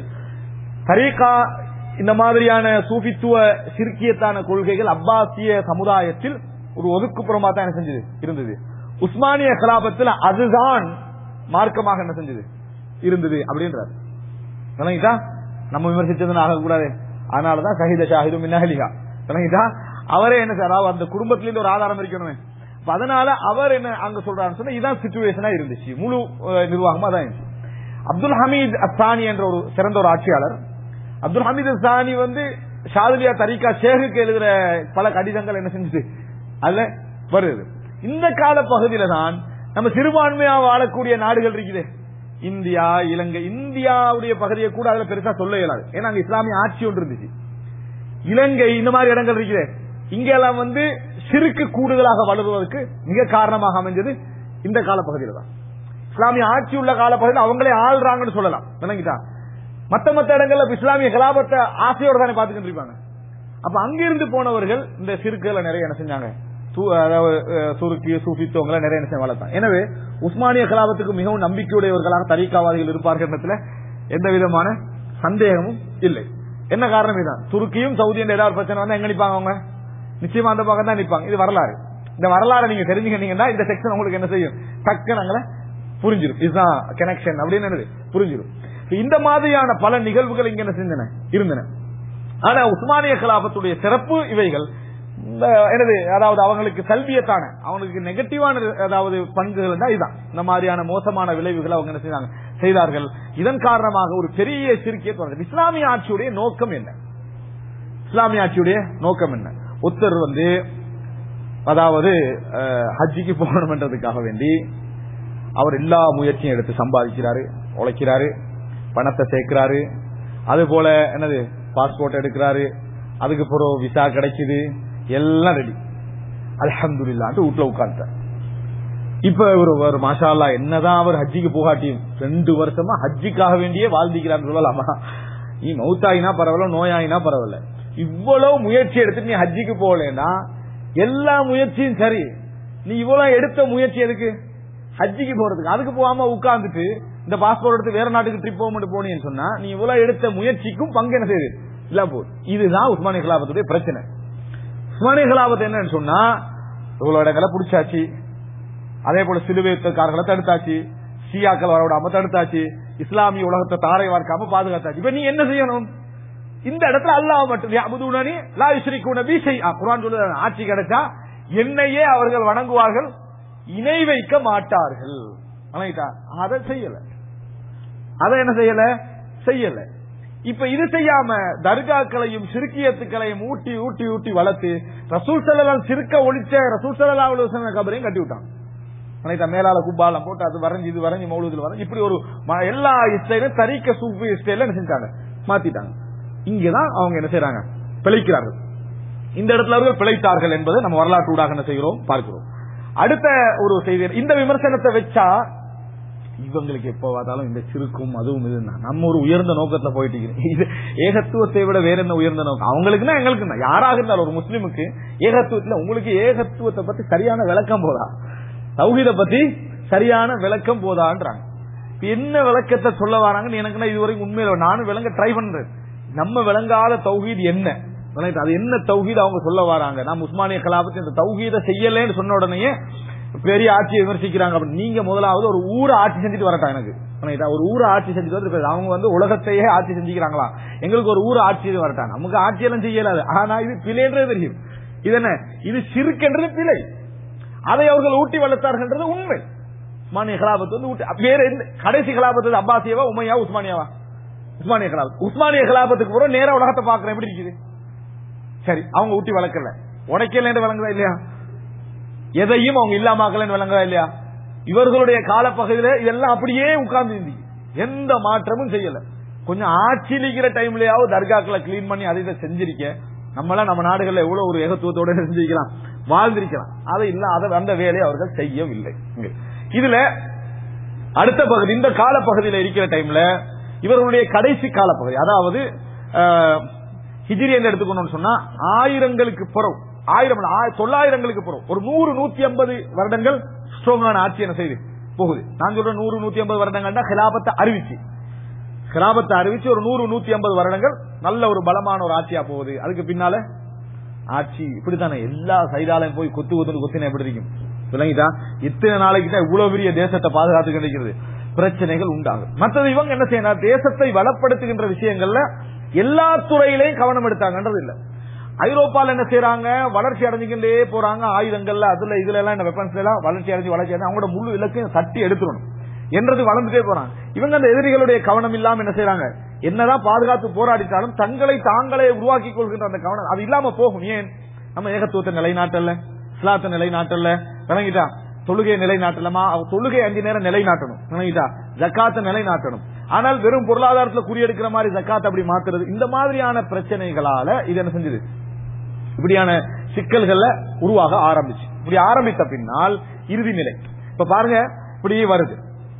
தரீகா இந்த மாதிரியான சூஃபித்துவ சிறுக்கியத்தான கொள்கைகள் அப்பாசிய சமுதாயத்தில் ஒரு ஒதுக்குப்புறமா தான் என்ன செஞ்சது இருந்தது. உஸ்மானிய கிலாபத்தில் அதுதான் மார்க்கமாக என்ன செஞ்சது இருந்தது அப்படின்றார் விளங்கிட்டா. நம்ம விமர்சிச்சதுன்னு ஆகக்கூடாது. அதனாலதான் ஷஹீத ஷாஹிது மின் அஹ்லிஹா விளங்கிட்டா. அவரே என்ன சார் அந்த குடும்பத்திலிருந்து ஒரு ஆதாரம் இருக்கணுமே. அதனால அவர் என்ன அங்க சொல்றாரு சொன்னா இதான் சிச்சுவேஷனா இருந்துச்சு, முழு நிர்வாகமா தான் இருந்துச்சு. அப்துல் ஹமீத் அஸ்தானி என்ற ஒரு சிறந்த ஒரு ஆட்சியாளர். அப்துல் ஹமீத் அஸ்தானி வந்து ஷாதுலியா தரீகா ஷேகுக்கு எழுதுற பல கடிதங்கள் என்ன செஞ்சது அதுல வருது. இந்த கால பகுதியில தான் நம்ம சிறுபான்மையா வாழக்கூடிய நாடுகள் இருக்குது, இந்தியா இலங்கை. இந்தியாவுடைய பகுதியை கூட அதுல பெருசா சொல்ல இயலாது, ஏன்னா அங்க இஸ்லாமிய ஆட்சி ஒன்று இருந்துச்சு. இலங்கை இந்த மாதிரி இடங்கள் இருக்குது, இங்கெல்லாம் வந்து சிறுக்கு கூடுதலாக வளருவதற்கு மிக காரணமாக அமைஞ்சது இந்த காலப்பகுதியில் தான். இஸ்லாமிய ஆட்சி உள்ள காலப்பகுதியில் அவங்களே ஆள்றாங்கன்னு சொல்லலாம் விளங்கிட்டா. மத்த மத்த இடங்கள்ல இஸ்லாமிய கலாபத்தை ஆசையோட தானே பாத்துக்கிட்டு இருப்பாங்க. அப்ப அங்கிருந்து போனவர்கள் இந்த சிறுக்குகளை நிறைய என்ன செஞ்சாங்க, சுருக்கி சூஃபித்துவங்களை நிறைய என்ன செய்ய வளர்த்தாங்க. எனவே உஸ்மானிய கலாபத்துக்கு மிகவும் நம்பிக்கையுடையவர்களாக தரீகாவாதிகள் இருப்பார்கள், எந்த விதமான சந்தேகமும் இல்லை. என்ன காரணம் இதுதான், துருக்கியும் சவுதி என்ற ஏதாவது பிரச்சனை வந்தா எங்க நிப்பாங்க அவங்க, நிச்சயமா அந்த பக்கம் தான் நிப்பாங்க. இது வரலாறு. இந்த வரலாறு நீங்க தெரிஞ்சுக்கிட்டீங்கன்னா இந்த செக்ஷன் உங்களுக்கு என்ன செய்யும், டக்கு நாங்கள புரிஞ்சிடும். இதுதான் கனெக்ஷன் அப்படின்னு புரிஞ்சிடும். இந்த மாதிரியான பல நிகழ்வுகள் இங்க என்ன செஞ்சன இருந்தன. ஆனா உஸ்மானிய கலாபத்துடைய சிறப்பு இவைகள் என்னது, அதாவது அவங்களுக்கு சல்பியத்தான அவங்களுக்கு நெகட்டிவான அதாவது பண்புகள் தான் இதுதான். இந்த மாதிரியான மோசமான விளைவுகளை அவங்க என்ன செய்தாங்க செய்தார்கள். இதன் காரணமாக ஒரு பெரிய சிறுக்கிய தொடர்ந்து. இஸ்லாமிய ஆட்சியுடைய நோக்கம் என்ன, இஸ்லாமிய ஆட்சியுடைய நோக்கம் என்ன? ஒருத்தர் வந்து அதாவது ஹஜ்ஜிக்கு போகணும்ன்றதுக்காக வேண்டி அவர் எல்லா முயற்சியும் எடுத்து சம்பாதிக்கிறாரு, உழைக்கிறாரு, பணத்தை சேர்க்கிறாரு, அது போல என்னது பாஸ்போர்ட் எடுக்கிறாரு, அதுக்கு பிறகு விசா கிடைக்குது, எல்லாம் ரெடி, அல்ஹம்துலில்லாஹ் வீட்டுல உட்கார்ந்தார். இப்ப ஒரு மாஷா அல்லாஹ் என்னதான் அவர் ஹஜ்ஜிக்கு போகாட்டியும் ரெண்டு வருஷமா ஹஜ்ஜிக்காக வேண்டியே வாழ்ந்திக்கிறான்னு சொல்லலாமா? நீ மௌத்தாயினா பரவாயில்ல, நோயாயினா பரவாயில்ல, இவ்வளவு முயற்சி எடுத்து நீ ஹஜ்ஜிக்கு போகலன்னா எல்லா முயற்சியும் சரி, நீ இவ்வளவு எடுத்த முயற்சி எதுக்கு? ஹஜ்ஜிக்கு போறதுக்கு. அதுக்கு போகாம உட்கார்ந்துட்டு இந்த பாஸ்போர்ட் எடுத்து வேற நாட்டுக்கு ட்ரிப் போக மட்டும் போனீங்கன்னு சொன்னா நீ இவ்வளவு எடுத்த முயற்சிக்கும் பங்கு என்ன செய்யுது இல்ல போகுது. இதுதான் உஸ்மானிய கிலாபத்துடைய பிரச்சனை. உஸ்மானிய கிலாபத்து என்னன்னு சொன்னா இவ்வளவு இடங்களை பிடிச்சாச்சு, அதே போல சிலுவைக்காரர்களை தடுத்தாச்சு, ஷியாக்கள் வரவிடாம தடுத்தாச்சு, இஸ்லாமிய உலகத்தை தாரை வார்க்காம பாதுகாத்தாச்சு. இப்ப நீ என்ன செய்யணும்? இந்த இடத்துல அல்லாஹ் மட்டும் யஅபுதுனனி லா யுஷ்ரிகூன பி ஷைஆ, குர்ஆன் சொல்லுது ஆட்சி கிடைச்சா என்னையே அவர்கள் வணங்குவார்கள், இணை வைக்க மாட்டார்கள். அதை செய்யல, அதை என்ன செய்யல செய்யல. இப்ப இது செய்யாம தர்காக்களையும் சிறுக்கியத்துக்களையும் ஊட்டி ஊட்டி ஊட்டி வளர்த்து ரசூல் ஸல்லல்லாஹு சிறுக்க ஒழிச்ச ரசூல் ஸல்லல்லாஹு அலைஹி வஸல்லம் கபரையும் கட்டி விட்டான். மேலால குப்பாலம் போட்டு அது வரைஞ்சி இது வரைஞ்சி மௌலூதுல வரைஞ்சி இப்படி ஒரு எல்லா ஸ்டைலும் தரீக்க சூஃபி ஸ்டைல என்ன செஞ்சாங்க, மாத்திட்டாங்க. இங்கதான் அவங்க என்ன செய்யறாங்க, பிழைக்கிறார்கள். இந்த இடத்துல அவர்கள் பிழைத்தார்கள் என்பதை நம்ம வரலாற்று ஊடாக என்ன செய்கிறோம் பார்க்கிறோம். அடுத்த ஒரு செய்தி, இந்த விமர்சனத்தை வச்சா இவங்களுக்கு எப்ப பார்த்தாலும் இந்த சிறுக்கும் அதுவும் இதுன்னா நம்ம ஒரு உயர்ந்த நோக்கத்துல போயிட்டு இது ஏகத்துவத்தை விட வேற என்ன உயர்ந்த நோக்கம்? அவங்களுக்குன்னா எங்களுக்கு யாராக இருந்தாலும் ஒரு முஸ்லிமுக்கு ஏகத்துவத்துல உங்களுக்கு ஏகத்துவத்தை பத்தி சரியான விளக்கம் போதா, தௌஹீத பத்தி சரியான விளக்கம் போதான்றாங்க. என்ன விளக்கத்தை சொல்ல வராங்கன்னு எனக்கு இதுவரைக்கும் உண்மையில நானும் விளங்க ட்ரை பண்றேன். நம்ம விளங்காத தௌஹீத் என்ன, அது என்ன தௌஹீத் அவங்க சொல்ல வராங்க. நம்ம உஸ்மானிய கலாபத்தை இந்த தௌஹீத செய்யலன்னு சொன்ன உடனே பெரிய ஆட்சியை விமர்சிக்கிறாங்க. நீங்க முதலாவது ஒரு ஊரை ஆட்சி செஞ்சுட்டு வரட்டா, எனக்கு ஒரு ஊரை ஆட்சி செஞ்சுட்டு வந்து அவங்க வந்து உலகத்தையே ஆட்சி செஞ்சுக்கிறாங்களா, எங்களுக்கு ஒரு ஊரை ஆட்சி வரட்டாங்க. நமக்கு ஆட்சியெல்லாம் செய்யலாது. ஆனா இது பிழைன்றது தெரியும். இது என்ன, இது சிறுக்கென்றது பிழை. அதை அவர்கள் ஊட்டி வளர்த்தார்கள் உண்மை. உஸ்மானிய கலாபத்து வந்து வேற கடைசி கலாபத்து அப்பாசியவா உமையா உஸ்மானியாவா? உஸ்மானிய கலாபத்து. உஸ்மானிய கலாபத்துக்கு பிறகு நேர உலகத்தை பாக்குறேன் எப்படி இருக்குது. சரி, அவங்க ஊட்டி வளர்க்கல, உடைக்கல விளங்குதா இல்லையா? எதையும் அவங்க இல்லாமக்கலன்னு விளங்குதா இல்லையா? இவர்களுடைய காலப்பகுதியில இதெல்லாம் அப்படியே உட்கார்ந்து இருந்து எந்த மாற்றமும் செய்யல. கொஞ்சம் ஆட்சியிலிக்கிற டைம்லயாவது தர்காக்களை கிளீன் பண்ணி அதை இதை செஞ்சிருக்க. நம்மளாம் நம்ம நாடுகள்ல எவ்வளவு ஒரு ஏகத்துவத்தோட செஞ்சிருக்கலாம், வாழ்ந்திருக்கலாம். அதை இல்ல, அதை அந்த வேலையை அவர்கள் செய்யவில்லை. இதுல அடுத்த பகுதி, இந்த காலப்பகுதியில் இருக்கிற டைம்ல இவர்களுடைய கடைசி காலப்பகுதி, அதாவது ஹிஜ்ரி என்று எடுத்துக்கணும்னு சொன்னா ஆயிரங்களுக்கு புறம், ஆயிரம் தொள்ளாயிரங்களுக்கு புறம் ஒரு நூறு நூத்தி ஐம்பது வருடங்கள் ஸ்ட்ராங்கான ஆட்சி என்ன செய்து போகுது. நான் சொல்ற நூறு நூத்தி ஐம்பது வருடங்கள் ஹிலாபத்தை அறிவிச்சு ஹிலாபத்தை அறிவிச்சு ஒரு நூறு நூத்தி ஐம்பது வருடங்கள் நல்ல ஒரு பலமான ஒரு ஆட்சியா போகுது. அதுக்கு பின்னால ஆட்சி இப்படித்தானே எல்லா சைடாலையும் போய் கொத்து கொத்து கொத்தின எப்படி இருக்கும் விளங்கிட்டா? இத்தனை நாளைக்கு தான் இவ்வளவு பெரிய தேசத்தை பாதுகாத்து கிடைக்கிறது, பிரச்சனைகள் உண்டாகும். மற்றது இவங்க என்ன செய்யணும், தேசத்தை வளப்படுத்துகின்ற விஷயங்கள்ல எல்லா துறையிலையும் கவனம் எடுத்தாங்கன்றது இல்ல. ஐரோப்பால என்ன செய்யறாங்க, வளர்ச்சி அடைஞ்சுக்கிட்டே போறாங்க. ஆயுதங்கள்ல அதுல இதுல எல்லாம் இந்த வெப்பன்ஸ் எல்லாம் வளர்ச்சி அடைஞ்சு வளர்ச்சி அடைஞ்சு அவங்களோட முழு இலக்கையும் தட்டி எடுத்துடணும் என்றது வளர்ந்துட்டே போறாங்க. இவங்க அந்த எதிரிகளுடைய கவனம் இல்லாம என்ன செய்யறாங்க, என்னதான் பாதுகாத்து போராடிட்டாலும் தங்களை தாங்களே உருவாக்கி கொள்கின்ற அந்த கவனம் அது இல்லாம போகும். ஏன், நம்ம ஏகத்துவத்தை நிலைநாட்டல, இஸ்லாத்தை நிலைநாட்டல, விளங்கிட்டா? தொழுகை நிலைநாட்டலமா, தொழுகை அஞ்சு நேரம் நிலைநாட்டணும், விளங்கிட்டா? ஜக்காத்தை நிலைநாட்டணும். ஆனால் வெறும் பொருளாதாரத்தில் குறியெடுக்கிற மாதிரி ஜக்காத் அப்படி மாத்துறது, இந்த மாதிரியான பிரச்சனைகளால இது என்ன செஞ்சது, இப்படியான சிக்கல்கள்ல உருவாக ஆரம்பிச்சு. இப்படி ஆரம்பித்த பின்னால் இறுதி நிலை இப்ப பாருங்க இப்படியே வருது.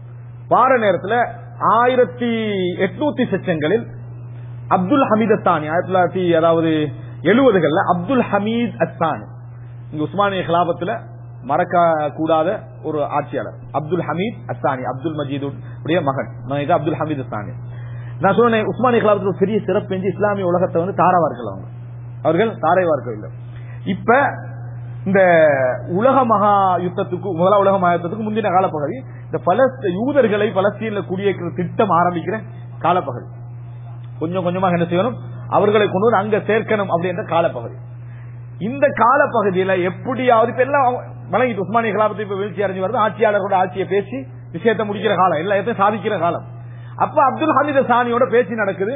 வார நேரத்தில் ஆயிரத்தி எட்நூத்தி செச்சங்களில் அப்துல் ஹமீத் அஸ்தானி ஆயிரத்தி தொள்ளாயிரத்தி அதாவது எழுபதுகள்ல அப்துல் ஹமீத் அஸ்தானி இங்க உஸ்மானிய கிலாபத்துல மறக்க கூடாத ஒரு ஆட்சியாளர் அப்துல் ஹமீத் அஸ்தானி, அப்துல் மஜீது மகன் அப்துல் ஹமீத் அஸ்தானி. நான் சொன்னேன் உஸ்மானிய கிலாபத்துல பெரிய சிறப்பு என்று இஸ்லாமிய உலகத்தை வந்து தாராவார்கள், அவங்க அவர்கள் தாரைவார்கள் இல்லை. இப்ப இந்த உலக மகா யுத்தத்துக்கு முதலாம் உலக மகா யுத்தத்துக்கு முந்தின காலப்பகுதி, இந்த பலஸ்த யூதர்களை பலஸ்தீன்ல குடியேற்ற திட்டம் ஆரம்பிக்கிற காலப்பகுதி. கொஞ்சம் கொஞ்சமாக என்ன செய்யணும், அவர்களை கொண்டு வந்து அங்க சேர்க்கணும் அப்படின்ற காலப்பகுதி. இந்த காலப்பகுதியில எப்படியாவது இப்ப எல்லாம் வழங்கிட்டு உஸ்மானிய கலாபத்தை இப்ப வீழ்ச்சி அடைஞ்சு வருது, ஆட்சியாளர்களோட ஆட்சியை பேசி விஷயத்தை முடிக்கிற காலம், எல்லாத்தையும் சாதிக்கிற காலம். அப்ப அப்துல் ஹமீத் சானியோட பேச்சு நடக்குது.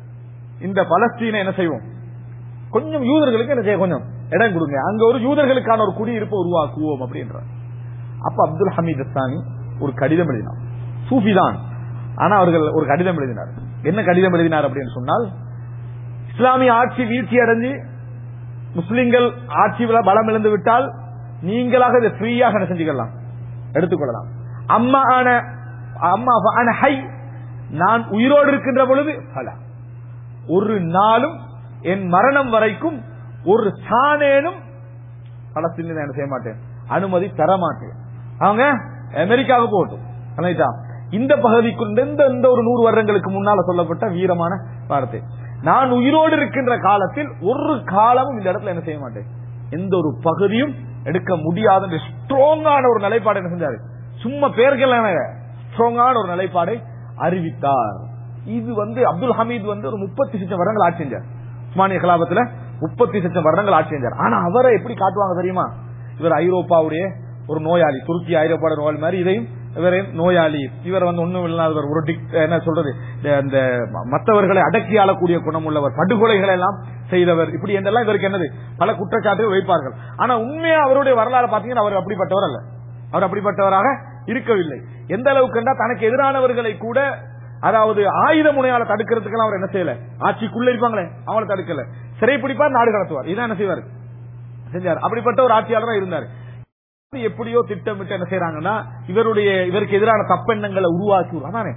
இந்த பலஸ்தீனை என்ன செய்வோம், கொஞ்சம் யூதர்களுக்கு என்ன செய்ய கொஞ்சம் இடம் கொடுங்க, அங்க ஒரு யூதர்களுக்கான ஒரு குடியிருப்பை உருவாக்குவோம் அப்படின்ற. அப்ப அப்துல் ஹமீத் சானி ஒரு கடிதம் எழுதினார், சூஃபி தான், ஆனா அவர்கள் ஒரு கடிதம் எழுதினார். என்ன கடிதம் எழுதினார் அப்படின்னு சொன்னால், இஸ்லாமிய ஆட்சி வீழ்ச்சி அடைஞ்சு முஸ்லிம்கள் ஆட்சி பலம் இழந்து விட்டால் நீங்களாக இதை ஃப்ரீயாக செஞ்சுக்கலாம், எடுத்துக்கொள்ளலாம். அம்மா ஆன அம்மா ஆன ஹை, நான் உயிரோடு இருக்கின்ற பொழுது ஒரு நாளும் என் மரணம் வரைக்கும் ஒரு சாணேனும் பலஸ்தீனில் என்ன செய்ய மாட்டேன், அனுமதி தர மாட்டேன். அவங்க அமெரிக்காவுக்கு போகட்டும். இந்த பகுதிக்குள் எந்த ஒரு நூறு வருடங்களுக்கு முன்னால சொல்லப்பட்ட வீரமான வார்த்தை. நான் உயிரோடு இருக்கின்ற காலத்தில் ஒரு காலமும் இந்த இடத்துல என்ன செய்ய மாட்டேன், எந்த ஒரு பகுதியும் எடுக்க முடியாத ஸ்ட்ராங்கான ஒரு நிலைப்பாடு என்ன செஞ்சாரு, சும்மா பேர்கள் ஸ்ட்ராங்கான ஒரு நிலைப்பாடை அறிவித்தார். இது வந்து அப்துல் ஹமீத் வந்து ஒரு முப்பத்தி லட்சம் வருடங்கள் ஆட்சி செஞ்சார். உஸ்மானிய கலாபத்துல முப்பத்தி லட்சம் வருடங்கள் ஆட்சி செஞ்சார். ஆனா அவரை எப்படி காட்டுவாங்க தெரியுமா, இவர் ஐரோப்பாவுடைய ஒரு நோயாளி, துருக்கி ஐரோப்பாவோட நோயாளி மாதிரி, இதையும் இவரே நோயாளி, இவர் வந்து ஒண்ணும் இல்லாதவர், ஒரு என்ன சொல்றது, இந்த மற்றவர்களை அடக்கி ஆளக்கூடிய குணம் உள்ளவர், படுகொலைகளை எல்லாம் செய்தவர், இப்படி என்றெல்லாம் இவருக்கு என்னது பல குற்றச்சாட்டுகள் வைப்பார்கள். ஆனா உண்மையா அவருடைய வரலாறு பாத்தீங்கன்னா அவர் அப்படிப்பட்டவர் அல்ல, அவர் அப்படிப்பட்டவராக இருக்கவில்லை. எந்த அளவுக்கு என்றால் தனக்கு எதிரானவர்களை கூட, அதாவது ஆயுத முனையால தடுக்கிறதுக்கு அவர் என்ன செய்யல, ஆட்சிக்குள்ள இருப்பாங்களே அவங்களை தடுக்கல, சிறைப்பிடிப்பார், நாடு கடத்துவார், இதான் என்ன செய்வார் செஞ்சார். அப்படிப்பட்ட ஒரு ஆட்சியாளராக இருந்தார். எப்படியோ திட்டமிட்டு என்ன செய்யறாங்கன்னா இவருடைய இவருக்கு எதிரான தப்பெண்ணங்களை உருவாக்கி,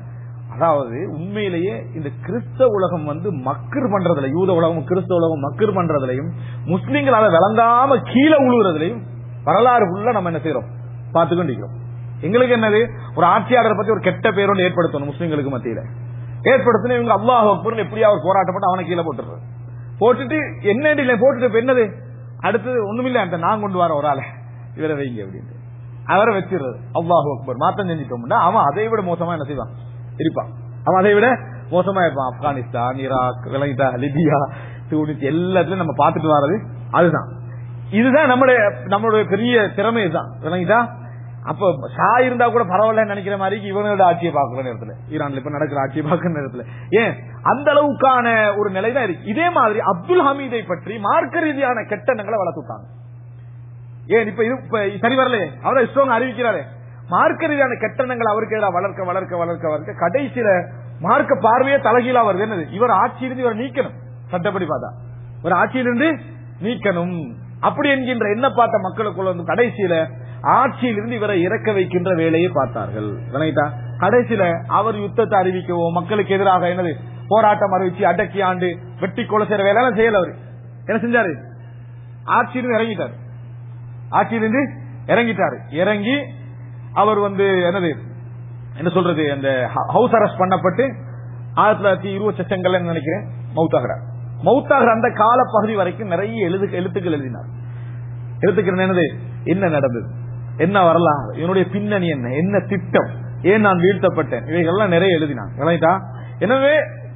அதாவது உண்மையிலேயே இந்த கிறிஸ்தவ உலகம் வந்து மக்கர் பண்றதுல, யூத உலகம் கிறிஸ்தவ உலகம் மக்கர் பண்றதுலையும் முஸ்லிம்களால விளங்காம கீழே உழுவுறதுலையும் வரலாறு ஃபுல்லா நம்ம என்ன செய்யறோம் பார்த்துக்கொண்டிருக்கிறோம். எங்களுக்கு என்னது, ஒரு ஆட்சியாளரை பத்தி ஒரு கெட்ட பேரோடு ஏற்படுத்தணும் முஸ்லிம்களுக்கு மத்தியில, ஏற்படுத்தணும். இவங்க அல்லாஹ் அக்பர் எப்படியாவது போராட்டப்பட்டு அவனை கீழே போட்டுறது, போட்டுட்டு என்ன போட்டுட்டு என்னது அடுத்தது ஒண்ணுமில்ல, அந்த நான் கொண்டு வர ஒரு ஆளை இவரை வைங்க அப்படின்னு அவரை வச்சிருறது. அல்லாஹ் அக்பர் மாத்தம் செஞ்சிட்டோம்னா அவன் அதை விட மோசமா என்ன செய்வான் இருப்பான், அவன் அதை விட மோசமா இருப்பான். ஆப்கானிஸ்தான், ஈராக், விளங்கிட்டா, லிபியா, தூனிஸ் எல்லாத்துலயும் நம்ம பாத்துட்டு வர்றது அதுதான். இதுதான் நம்மளுடைய நம்மளுடைய பெரிய திறமை தான், விளங்கிட்டா. அப்ப ஷா இருந்தா கூட பரவாயில்ல நினைக்கிற மாதிரி இவனோட ஆட்சியை பார்க்கிற நேரத்துல, ஈரான்ல இப்ப நடக்கிற ஆட்சியை பார்க்கிற நேரத்துல ஏன் அந்த அளவுக்கான ஒரு நிலைதான் இருக்கு. இதே மாதிரி அப்துல் ஹமீதை பற்றி மார்க்க ரீதியான கெட்டணங்களை வளர்த்துட்டாங்க. ஏன் இப்ப இது சரி வரலையே, அவரை ஸ்ட்ராங் அறிவிக்கிறாரே, மார்க்க ரீதியான கெட்டணங்கள் அவருக்கு எதிராக வளர்க்க வளர்க்க வளர்க்க வளர்க்க கடைசியில மார்க்க பார்வையே தலைகீழா வருது. என்னது, இவர் ஆட்சியிலிருந்து இவரை நீக்கணும், சட்டப்படி பார்த்தா இவர் ஆட்சியிலிருந்து நீக்கணும் அப்படி என்கின்ற என்ன பார்த்த மக்களுக்குள்ள வந்து கடைசியில ஆட்சியிலிருந்து இவரை இறக்க வைக்கின்ற வேலையை பார்த்தார்கள். கடைசியில அவர் யுத்தத்தை அறிவிக்கவோ மக்களுக்கு எதிராக என்னது போராட்டம் அறிவிச்சு அடக்கி ஆண்டு வெட்டி கொலை செய்யற வேலை செய்யல. அவரு என்ன செஞ்சாரு, ஆட்சியிலிருந்து இறங்கிட்டாரு, ஆட்சியிலிருந்து இறங்கிட்டாரு. இறங்கி அவர் வந்து என்னது என்ன சொல்றது, அந்த ஹவுஸ் அரெஸ்ட் பண்ணப்பட்டு ஆயிரத்தி தொள்ளாயிரத்தி இருபது செஷன்கள் நினைக்கிறேன் மவுத்தாகிறார். மவுத்தாகிற அந்த கால பகுதி வரைக்கும் நிறைய எழுது எழுத்துக்கள் எழுதினார். எழுத்துக்கள் என்னது, என்ன நடந்தது, என்ன வரலாறு, இவனுடைய பின்னணி என்ன, என்ன திட்டம், ஏன் நான் வீழ்த்தப்பட்டேன், இவைகள்லாம் நிறைய எழுதினான். எனவே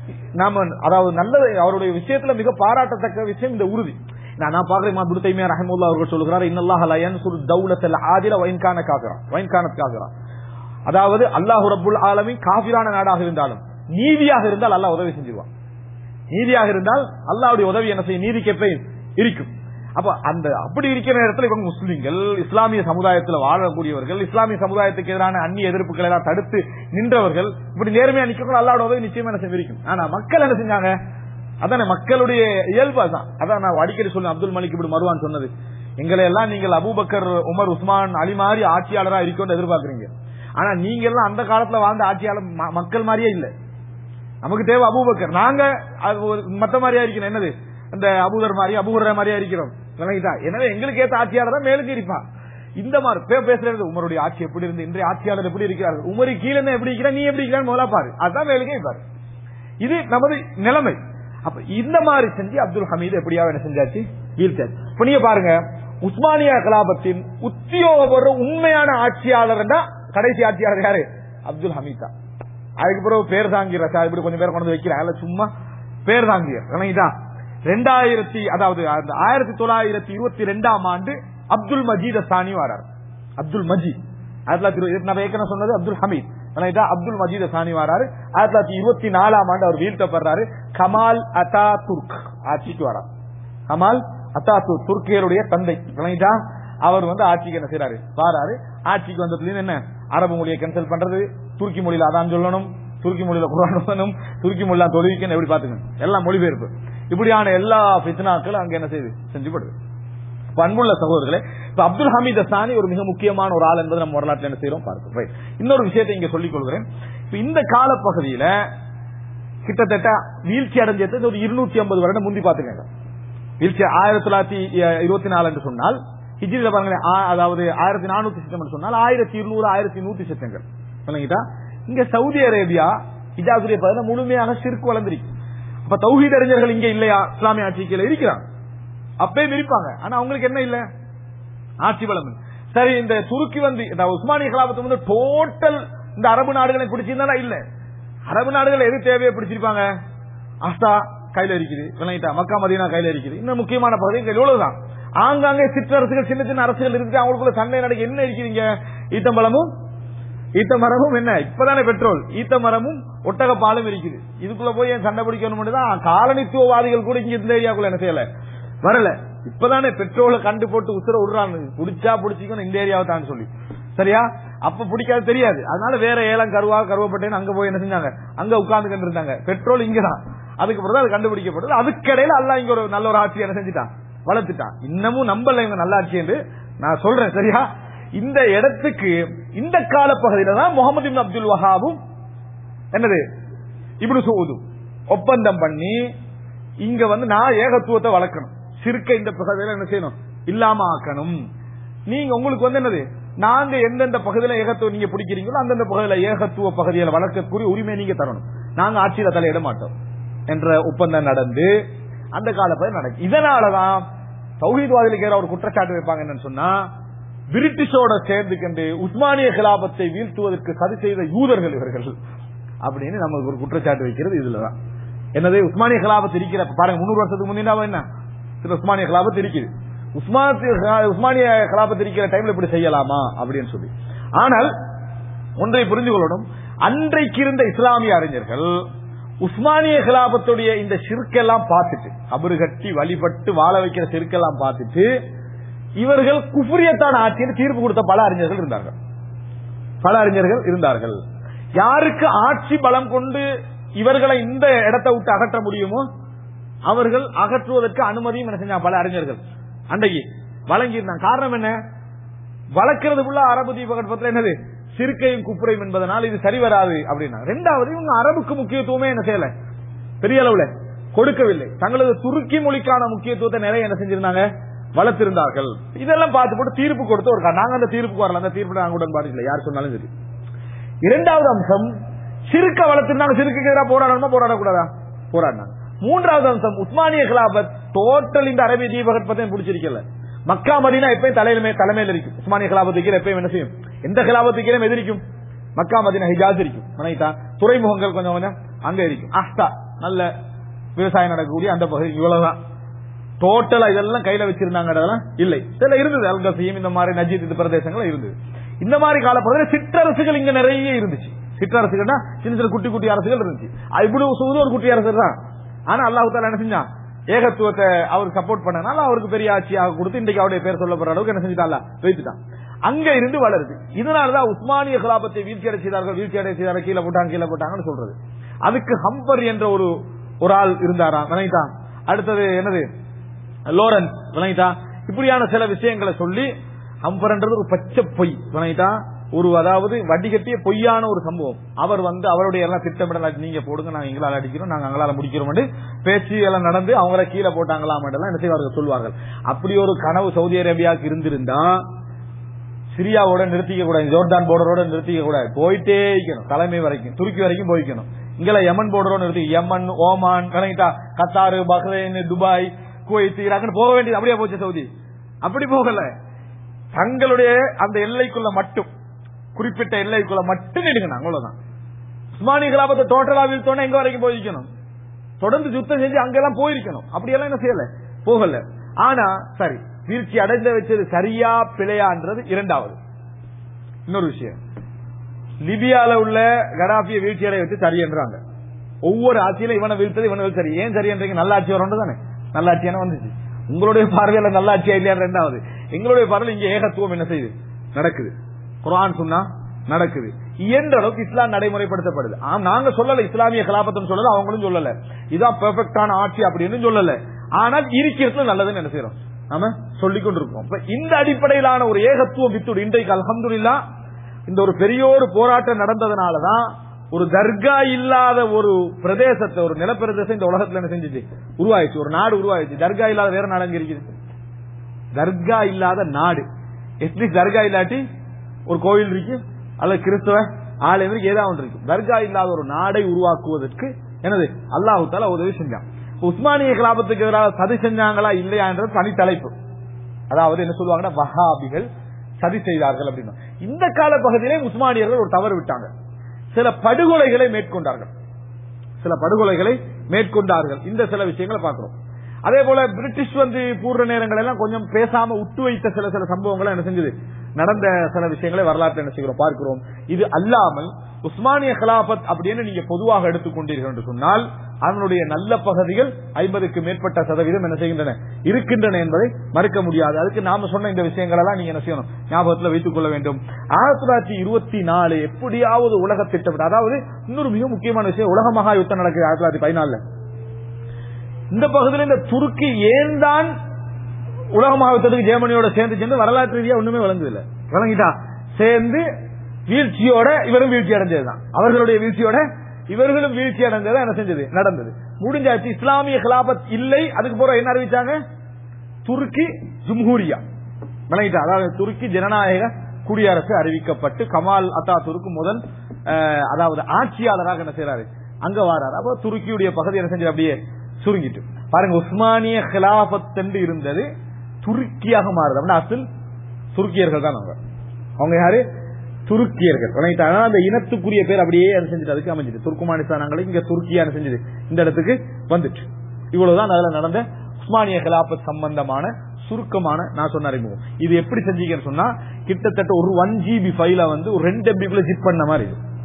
நாம அதாவது நல்லது அவருடைய விஷயத்துல மிக பாராட்டத்தக்க விஷயம் இந்த உறுதி. நான் பாக்குறேன் இப்னு தைமியா ரஹ்மத்துல்லாஹி அவர்கள் சொல்கிறார், இன்னல்லாஹ லா யன்சுரு தௌலத்தல் ஆதில வ இன் கான காஃபிரா வ இன் கானத் காஃபிரா. அதாவது அல்லாஹ் ரப்புல் ஆலமீன் காஃபிரான நாடாக இருந்தாலும் நீதியாக இருந்தால் அல்லாஹ் உதவி செஞ்சிருவான். நீதியாக இருந்தால் அல்லாஹ்வுடைய உதவி என்ன செய்யும், நீதிக்கு எப்ப இருக்கும். அப்ப அந்த அப்படி இருக்கிற நேரத்தில் இவங்க முஸ்லிம்கள் இஸ்லாமிய சமுதாயத்தில் வாழக்கூடியவர்கள், இஸ்லாமிய சமுதாயத்துக்கு எதிரான அந்நிய எதிர்ப்புகளை எல்லாம் தடுத்து நின்றவர்கள், இப்படி நேர்மையா நிற்கணும் அல்லாஹ்வுடைய உதவி நிச்சயமா என்ன செஞ்சிருக்கும். ஆனா மக்கள் என்ன செஞ்சாங்க, அதான மக்களுடைய இயல்பு தான். அதான் நான் அடிக்கடி சொன்ன அப்துல் மலிக் இப்னு மர்வான் சொன்னது, எங்களை எல்லாம் நீங்கள் அபூபக்கர், உமர், உஸ்மான், அலி மாதிரி ஆட்சியாளராக இருக்கணும்னு எதிர்பார்க்கிறீங்க. ஆனா நீங்க எல்லாம் அந்த காலத்துல வாழ்ந்த ஆட்சியாளர் மக்கள் மாதிரியே இல்ல. நமக்கு தேவை அபூபக்கர், நாங்க மத்த மாதிரியா இருக்கிறோம், என்னது அந்த அபூதர் மாதிரி அபூஹுரைரா மாதிரியா இருக்கிறோம். எனவே எங்களுக்கு ஏற்ற ஆட்சியாளர் தான் மேலுக்கு இருப்பான். இந்த மாதிரி பேசுறது உமருடைய ஆட்சி எப்படி இருந்து இன்றைய ஆட்சியாளர் எப்படி இருக்கிறார்கள், உமரி கீழே எப்படி இருக்கிற, நீ எப்படி இருக்கிறான்னு முதல்ல பாரு, அதுதான் மேலுக்கே பாரு. இது நமது நிலைமை. அப்ப இந்த மாதிரி செஞ்சு அப்துல் ஹமீது எப்படியாவது என்ன செஞ்சாச்சு, வீழ்த்தாச்சு. இப்ப நீங்க பாருங்க, உஸ்மானியா கலாபத்தின் உத்தியோகபூர்வ உண்மையான ஆட்சியாளர் கடைசி ஆட்சியாளர் யாரு, அப்துல் ஹமீத் தான். அதுக்கு பிறகு பேர் தாங்கிற இப்படி கொஞ்சம் பேர் கொண்டு வைக்கிறாங்க, சும்மா பேர் தாங்கிய ரெண்டாயிரத்தி அதாவது ஆயிரத்தி தொள்ளாயிரத்தி இருபத்தி ரெண்டாம் ஆண்டு அப்துல் மஜீத் சானி வரார். அப்துல் மஜீத் ஆயிரத்தி தொள்ளாயிரத்தி சொன்னது அப்துல் ஹமீத், அப்துல் மஜீத் சானி வராரு. ஆயிரத்தி தொள்ளாயிரத்தி இருபத்தி நாலாம் ஆண்டு அவர் வீழ்த்தப்படுறாரு. கமால் அத்தா துர்க் ஆட்சிக்கு வரார். கமால் அத்தா துர்க் துர்க்கியருடைய தந்தை, அவர் வந்து ஆட்சிக்கு என்ன செய்யறாரு வாராரு. ஆட்சிக்கு வந்ததுல என்ன அரபு மொழியை கேன்சல் பண்றது, துருக்கி மொழியில அதான் சொல்லணும், துருக்கி மொழியில குர்ஆன் ஓதணும், துருக்கி மொழியில தொழுவிக்கணும், எப்படி பாத்துக்கணும், எல்லாம் மொழிபெயர்ப்பு. இப்படியான எல்லா ஃபித்னாக்களும் அங்க என்ன செய்து செஞ்சுப்படுது. அன்புள்ள சகோதரர்களே, இப்ப அப்துல் ஹமீத் அசானி ஒரு மிக முக்கியமான ஒரு ஆள் என்பது நம்ம வரலாற்றில் என்ன செய்யறோம் பார்க்கிறோம். இன்னொரு விஷயத்தை இங்க சொல்லிக் கொள்கிறேன். இப்ப இந்த காலப்பகுதியில கிட்டத்தட்ட வீழ்ச்சி அடைஞ்சது ஒரு இருநூத்தி ஐம்பது வருடம் முந்தி பாத்துக்கங்க. வீழ்ச்சி ஆயிரத்தி தொள்ளாயிரத்தி இருபத்தி நாலு என்று சொன்னால் ஹிஜ்ரில பாருங்க, அதாவது ஆயிரத்தி நானூத்தி சித்தம் சொன்னால் ஆயிரத்தி இருநூறு ஆயிரத்தி நூத்தி சித்தங்கள் சொல்லுங்கட்டா. இங்க சவுதி அரேபியா ஹிஜாசுடைய பகுதியில் முழுமையாக ஷிர்க் வளர்ந்திருக்கு. அப்ப தௌஹீத் அறிஞர்கள் இங்க இல்லையா? இஸ்லாமிய ஆட்சி கீழே இருக்கிறாங்க, அப்பயே இருப்பாங்க. ஆனா அவங்களுக்கு என்ன இல்ல? ஆட்சி பலம். சரி, இந்த துருக்கி வந்து உஸ்மானிய கலாபத்து வந்து டோட்டல் இந்த அரபு நாடுகளை பிடிச்சிருந்தா இல்ல. அரபு நாடுகள் எது தேவையை பிடிச்சிருப்பாங்க? அஸ்தா கையில இருக்குது, விளங்கிட்டா, மக்கா மதீனா கையில இருக்குது, இன்னும் முக்கியமான பகுதி எவ்வளவுதான். ஆங்காங்கே சிற்றரசுகள், சின்ன சின்ன அரசுகள் இருக்கு, அவங்களுக்குள்ள சண்டை நடக்க என்ன இருக்குறீங்க? ஈத்தம்பழமும் ஈத்த மரமும் என்ன இப்பதானே பெட்ரோல், ஈத்த மரமும் ஒட்டக பாலும் இருக்குது. இதுக்குள்ள போய் ஏன் சண்டை பிடிக்கணும் தான் காலனித்துவவாதிகள் கூட இங்க இந்த ஏரியாக்குள்ள என்ன செய்யல வரல. இப்பதானே பெட்ரோலை கண்டு போட்டு உசுர விடுறாங்க, பிடிச்சா பிடிச்சிக்கணும் இந்த ஏரியாவை தான் சொல்லி. சரியா? அப்ப பிடிக்காது தெரியாது, அதனால வேற ஏலம் கருவா கருவப்பட்டேன்னு அங்க போய் என்ன செஞ்சாங்க, அங்க உட்கார்ந்து கண்டு இருந்தாங்க. பெட்ரோல் இங்கதான், அதுக்கு பிறகு அது கண்டுபிடிக்கப்பட்டது. அதுக்கடையில அல்ல இங்க ஒரு நல்ல ஒரு ஆட்சி என்ன செஞ்சுட்டான், வளர்த்துட்டான். இன்னமும் நம்பல இவங்க நல்ல ஆட்சி என்று நான் சொல்றேன். சரியா? இந்த இடத்துக்கு இந்த காலப்பகுதியில தான் முகமது இப்னு அப்துல் வஹாபும் என்னது இப்னு சஊதும் ஒப்பந்தம் பண்ணி இங்க வந்து நான் ஏகத்துவத்தை வளர்க்கணும், சிறுக்க இந்த பகுதியில என்ன செய்யணும், இல்லாம ஆக்கணும். நீங்க உங்களுக்கு வந்து என்னது, நாங்க எந்தெந்த பகுதியில ஏகத்துவம் நீங்க பிடிக்கிறீங்களோ அந்தந்த பகுதியில ஏகத்துவ பகுதியில வளர்க்கக்கூடிய உரிமை நீங்க தரணும், நாங்க ஆட்சியில தலையிட மாட்டோம் என்ற ஒப்பந்தம் நடந்து அந்த காலப்பகுதி நடக்கும். இதனாலதான் தௌஹீத்வாதிகளுக்கு ஏதாவது ஒரு குற்றச்சாட்டு வைப்பாங்க என்னன்னு சொன்னா, பிரிட்டிஷோட சேர்ந்து கண்டு உஸ்மானிய கிலாபத்தை வீழ்த்துவதற்கு சதி செய்த யூதர்கள் இவர்கள் அப்படின்னு நமக்கு ஒரு குற்றச்சாட்டு வைக்கிறது. இதுலதான் என்னது, உஸ்மானிய கிலாபத்து இருக்கிற பாருங்க, முன்னூறு வருஷத்துக்கு முன்னாடி என்ன உஸ்மானிய கிலாபத்து இருக்குது, உஸ்மானிய கிலாபத்து இருக்கிற டைம்ல இப்படி செய்யலாமா அப்படின்னு சொல்லி. ஆனால் ஒன்றை புரிந்து கொள்ளணும், அன்றைக்கு இருந்த இஸ்லாமிய அறிஞர்கள் உஸ்மானிய கிலாபத்துடைய இந்த ஷிர்கெல்லாம் பார்த்துட்டு, கபறு கட்டி வழிபட்டு வாழ வைக்கிற ஷிர்கெல்லாம் பார்த்துட்டு இவர்கள் குஃப்ரியத்தான ஆட்சியில் தீர்ப்பு கொடுத்த பல அறிஞர்கள் இருந்தார்கள். பல அறிஞர்கள் இருந்தார்கள். யாருக்கு ஆட்சி பலம் கொண்டு இவர்களை இந்த இடத்தை விட்டு அகற்ற முடியுமோ அவர்கள் அகற்றுவதற்கு அனுமதியும் என்ன செஞ்சாங்க பல அறிஞர்கள் அன்றைக்கு வழங்கியிருந்தாங்க. காரணம் என்ன, வளர்க்கிறதுக்குள்ள அரபு தீபகற்பத்தில் என்னது சிறுக்கையும் குப்புரையும் என்பதனால் இது சரி வராது அப்படின்னா. ரெண்டாவது, இவங்க அரபுக்கு முக்கியத்துவமே என்ன செய்யல, பெரிய அளவுல கொடுக்கவில்லை. தங்களது துருக்கி மொழிக்கான முக்கியத்துவத்தை நிறைய என்ன செஞ்சிருந்தாங்க, வளர்த்திருந்தார்கள். இதெல்லாம் பார்த்து போட்டு தீர்ப்பு கொடுத்து ஒரு நாங்க அந்த தீர்ப்புக்கு வரல, அந்த தீர்ப்பு நாங்க உடன்பாடு இல்லை, யார் சொன்னாலும் சரி. இரண்டாவது அம்சம், சிறுக்க வளர்த்திருந்தாங்க, சிறுக்கு எதிராக போராடணுமா போராடக்கூடாதா, போராடினாங்க. மூன்றாவது அம்சம், உஸ்மானிய கிலாபத் டோட்டல் இந்த அரபிய தீபகற்பத்தையும் பிடிச்சிருக்கல. மக்கா மதீனா எப்பயும் தலையில தலைமையில் இருக்கும். உஸ்மானிய கிலாபத்துக்கு எப்பயும் என்ன செய்யும், எந்த கிலாபத்துக்கு எதிரிக்கும், மக்கா மதீனா ஹிஜாஸ் இருக்கும். துறைமுகங்கள் கொஞ்சம் கொஞ்சம் அங்க இருக்கும். அஸ்தா நல்ல விவசாயம் நடக்கக்கூடிய அந்த பகுதி, இவ்வளவுதான். டோட்டலா இதெல்லாம் கையில வச்சிருந்தாங்க இல்லை, சில இருந்தது, அல்கசீம் இந்த மாதிரி நஜீத் இந்த பிரதேசங்கள் இருந்தது. இந்த மாதிரி காலப்பகுதியில் சிற்றரசுகள் இங்க நிறைய இருந்துச்சு. சிற்றரசுகள்னா சின்ன சின்ன குட்டி குட்டி அரசுகள் இருந்துச்சு. இப்படி ஒரு குட்டி அரசு தான். ஆனா அல்லாஹ் தஆலா என்ன செஞ்சான், ஏகத்துவத்தை அவருக்கு சப்போர்ட் பண்ணனால அவருக்கு பெரிய ஆட்சியாக கொடுத்து இன்றைக்கு அவருடைய பேர் சொல்லப்படுற அளவுக்கு என்ன செஞ்சுட்டான், வைத்துட்டான். அங்க இருந்து வளருது. இதனாலதான் உஸ்மானிய கிலாபத்தை வீழ்ச்சி அடை செய்தார்கள், வீழ்ச்சி அடை செய்தார்கள், கீழே போட்டாங்க கீழே போட்டாங்கன்னு சொல்றது. அதுக்கு ஹம்பர் என்ற ஒரு ஒரு ஆள் இருந்தாராம், விளங்கிட்டான். அடுத்தது என்னது, லோரன்ஸ், விளங்கிட்டான். இப்படியான சில விஷயங்களை சொல்லி, ஹம்பர்ன்றது ஒரு பச்சை பொய், விளங்கிட்டான், ஒரு அதாவது வடிகட்டிய பொய்யான ஒரு சம்பவம். அவர் வந்து அவருடைய எல்லாம் திட்டமிடல, நீங்க போடுங்க, நாங்க எங்களால் அடிக்கிறோம், நாங்க அங்களால முடிக்கிறோம் பேச்சு எல்லாம் நடந்து அவங்கள கீழே போட்டாங்களாம் என்ன செய்வார்கள் சொல்வார்கள். அப்படி ஒரு கனவு சவுதி அரேபியாவுக்கு இருந்திருந்தா சிரியாவோட நிறுத்திக்க கூடாது, ஜோர்டான் போர்டரோட நிறுத்திக்க கூடாது, போயிட்டே இருக்கணும் தலைமை வரைக்கும், துருக்கி வரைக்கும் போய்க்கணும். இங்கெல்லாம் யமன் போர்டரோட நிறுத்தி, Yemen, Oman, Qatar, Bahrain, Dubai, Kuwait, Iraq போக வேண்டியது. அப்படியே போச்சு சவுதி. அப்படி போகல, தங்களுடைய அந்த எல்லைக்குள்ள மட்டும், குறிப்பிட்ட எல்லைக்குள்ள மட்டும் எடுக்கணும், அவ்வளவுதான். உஸ்மானிய கிலாபத்தை டோட்டலா வீழ்த்தோன்னா எங்க வரைக்கும் போயிருக்கணும், தொடர்ந்து யுத்தம் செஞ்சு அங்கெல்லாம் போயிருக்கணும். அப்படியெல்லாம் என்ன செய்யல, போகல. ஆனா சரி, வீழ்ச்சி அடைந்த வச்சது சரியா பிழையான்றது இரண்டாவது. இன்னொரு விஷயம், லிபியால உள்ள கடாபிய வீழ்ச்சி அடைய வச்சு சரி என்றாங்க. ஒவ்வொரு ஆட்சியில இவனை வீழ்த்தது இவனை சரி, ஏன் சரி என்றீங்க, நல்ல ஆட்சி வரும் தானே, நல்ல ஆட்சியான வந்துச்சு. உங்களுடைய பார்வையில நல்ல ஆட்சியா இல்லையா ரெண்டாவது, எங்களுடைய பார்வையில் இங்க ஏகத்துவம் என்ன செய்யுது, நடக்குது. குர்ஆன் சொன்னா நடக்குது. இயன்ற அளவுக்கு இஸ்லாம் நடைமுறைப்படுத்தப்படுது. நாங்க சொல்லல இஸ்லாமிய கலாபத்தம் சொல்லல, அவங்களும் சொல்லல இதான் பெர்ஃபெக்டான ஆட்சி அப்படின்னு சொல்லல. ஆனால் இருக்கிறது நல்லதுன்னு என்ன செய்யறோம் நாம சொல்லிக் கொண்டிருக்கோம். இந்த அடிப்படையிலான ஒரு ஏகத்துவம் வித்துடு இன்றைக்கு அல்ஹம்துலில்லாஹ் இந்த ஒரு பெரிய ஒரு போராட்டம் நடந்ததுனாலதான் ஒரு தர்கா இல்லாத ஒரு பிரதேசத்தை, ஒரு நிலப்பிரதேசம் இந்த உலகத்துல என்ன செஞ்சிச்சு உருவாயிடுச்சு, ஒரு நாடு உருவாயிடுச்சு. தர்கா இல்லாத வேற நாடு அங்க இருக்குது? தர்கா இல்லாத நாடு, அட்லீஸ்ட் தர்கா இல்லாட்டி ஒரு கோயில் இருக்கு அல்லது கிறிஸ்தவ ஆலயம் இருக்கு, ஏதாவது இருக்கு. தர்கா இல்லாத ஒரு நாடை உருவாக்குவதற்கு என்னது அல்லாஹ் தஆலா உதவி செஞ்சான். உஸ்மானிய கலாபத்துக்கு எதிராக சதி செஞ்சாங்களா இல்லையா என்ற தனி தலைப்பு. அதாவது என்ன சொல்லுவாங்கன்னா வஹாபிகள் சதி செய்தார்கள் அப்படின்னு. இந்த கால பகுதியிலே உஸ்மானியர்கள் ஒரு தவறு விட்டாங்க, சில படுகொலைகளை மேற்கொண்டார்கள் சில படுகொலைகளை மேற்கொண்டார்கள் இந்த சில விஷயங்களை பார்க்கிறோம். அதே போல பிரிட்டிஷ் வந்து பூர்வ நேரங்கள் எல்லாம் கொஞ்சம் பேசாம விட்டு வைத்த சில சில சம்பவங்களை என்ன செஞ்சது நடந்த சில விஷயங்களை வரலாற்று என்ன செய்கிறோம் பார்க்கிறோம். இது அல்லாமல் உஸ்மானிய கலாபத் அப்படின்னு நீங்க பொதுவாக எடுத்துக்கொண்டீர்கள் என்று சொன்னால் அதனுடைய நல்ல பகுதிகள் ஐம்பதுக்கு மேற்பட்ட சதவீதம் என்ன செய்கின்றன இருக்கின்றன என்பதை மறுக்க முடியாது. அதுக்கு நாம சொன்ன இந்த விஷயங்கள் எல்லாம் நீங்க என்ன செய்யணும் ஞாபகத்தில் வைத்துக் கொள்ள வேண்டும். ஆயிரத்தி தொள்ளாயிரத்தி இருபத்தி நாலு எப்படியாவது உலக திட்டம், அதாவது இன்னொரு மிக முக்கியமான விஷயம், உலக மகா யுத்தம் நடக்குது ஆயிரத்தி தொள்ளாயிரத்தி பதினாலுல. இந்த பகுதியில் இந்த துருக்கி ஏன் தான் உலக மகா யுத்தத்துக்கு ஜெர்மனியோட சேர்ந்து சென்று வரலாற்று ரீதியா ஒண்ணுமே விளங்குதில்லை. விளங்கிட்டா சேர்ந்து வீழ்ச்சியோட இவரும் வீழ்ச்சி அடைஞ்சதுதான், அவர்களுடைய வீழ்ச்சியோட இவர்களும் வீழ்ச்சி அடைந்தது என்ன செஞ்சது நடந்தது, முடிஞ்சாச்சு. இஸ்லாமிய கிலாபத் இல்லை, அதுக்கு போற என்ன அறிவிச்சாங்க துருக்கி ஜும்ஹூரியா, விளங்கிட்டா அதாவது துருக்கி ஜனநாயக குடியரசு அறிவிக்கப்பட்டு கமால் அத்தா துருக்கு முதல் அதாவது ஆட்சியாளராக என்ன செய்யறாரு அங்க வாராரு. அப்போ துருக்கியுடைய பகுதி என்ன செஞ்சது அப்படியே சுருங்கிட்டு பாருங்க. உஸ்மானிய கிலாபத் என்று இருந்தது துருக்கியாக மாறுது அப்படின்னா அசல் துருக்கியர்கள் தான் அவங்க அவங்க யாரு துருக்கியர்கள். அந்த இனத்துக்குரிய பேர் அப்படியே செஞ்சுட்டு அதுக்கு அமைஞ்சது துர்க்குமானிஸ்தான், இங்க துருக்கியான செஞ்சது இந்த இடத்துக்கு வந்துட்டு. இவ்வளவுதான் அதுல நடந்த உஸ்மானிய கிலாபத் சம்பந்தமான சுருக்கமான நான் சொன்ன அறிமுகம். இது எப்படி செஞ்சீங்கன்னு சொன்னா கிட்டத்தட்ட ஒரு ஒன் ஜிபி ஃபைல வந்து ஒரு ரெண்டு எம்பிக்குள்ள ஜிப் பண்ண மாதிரி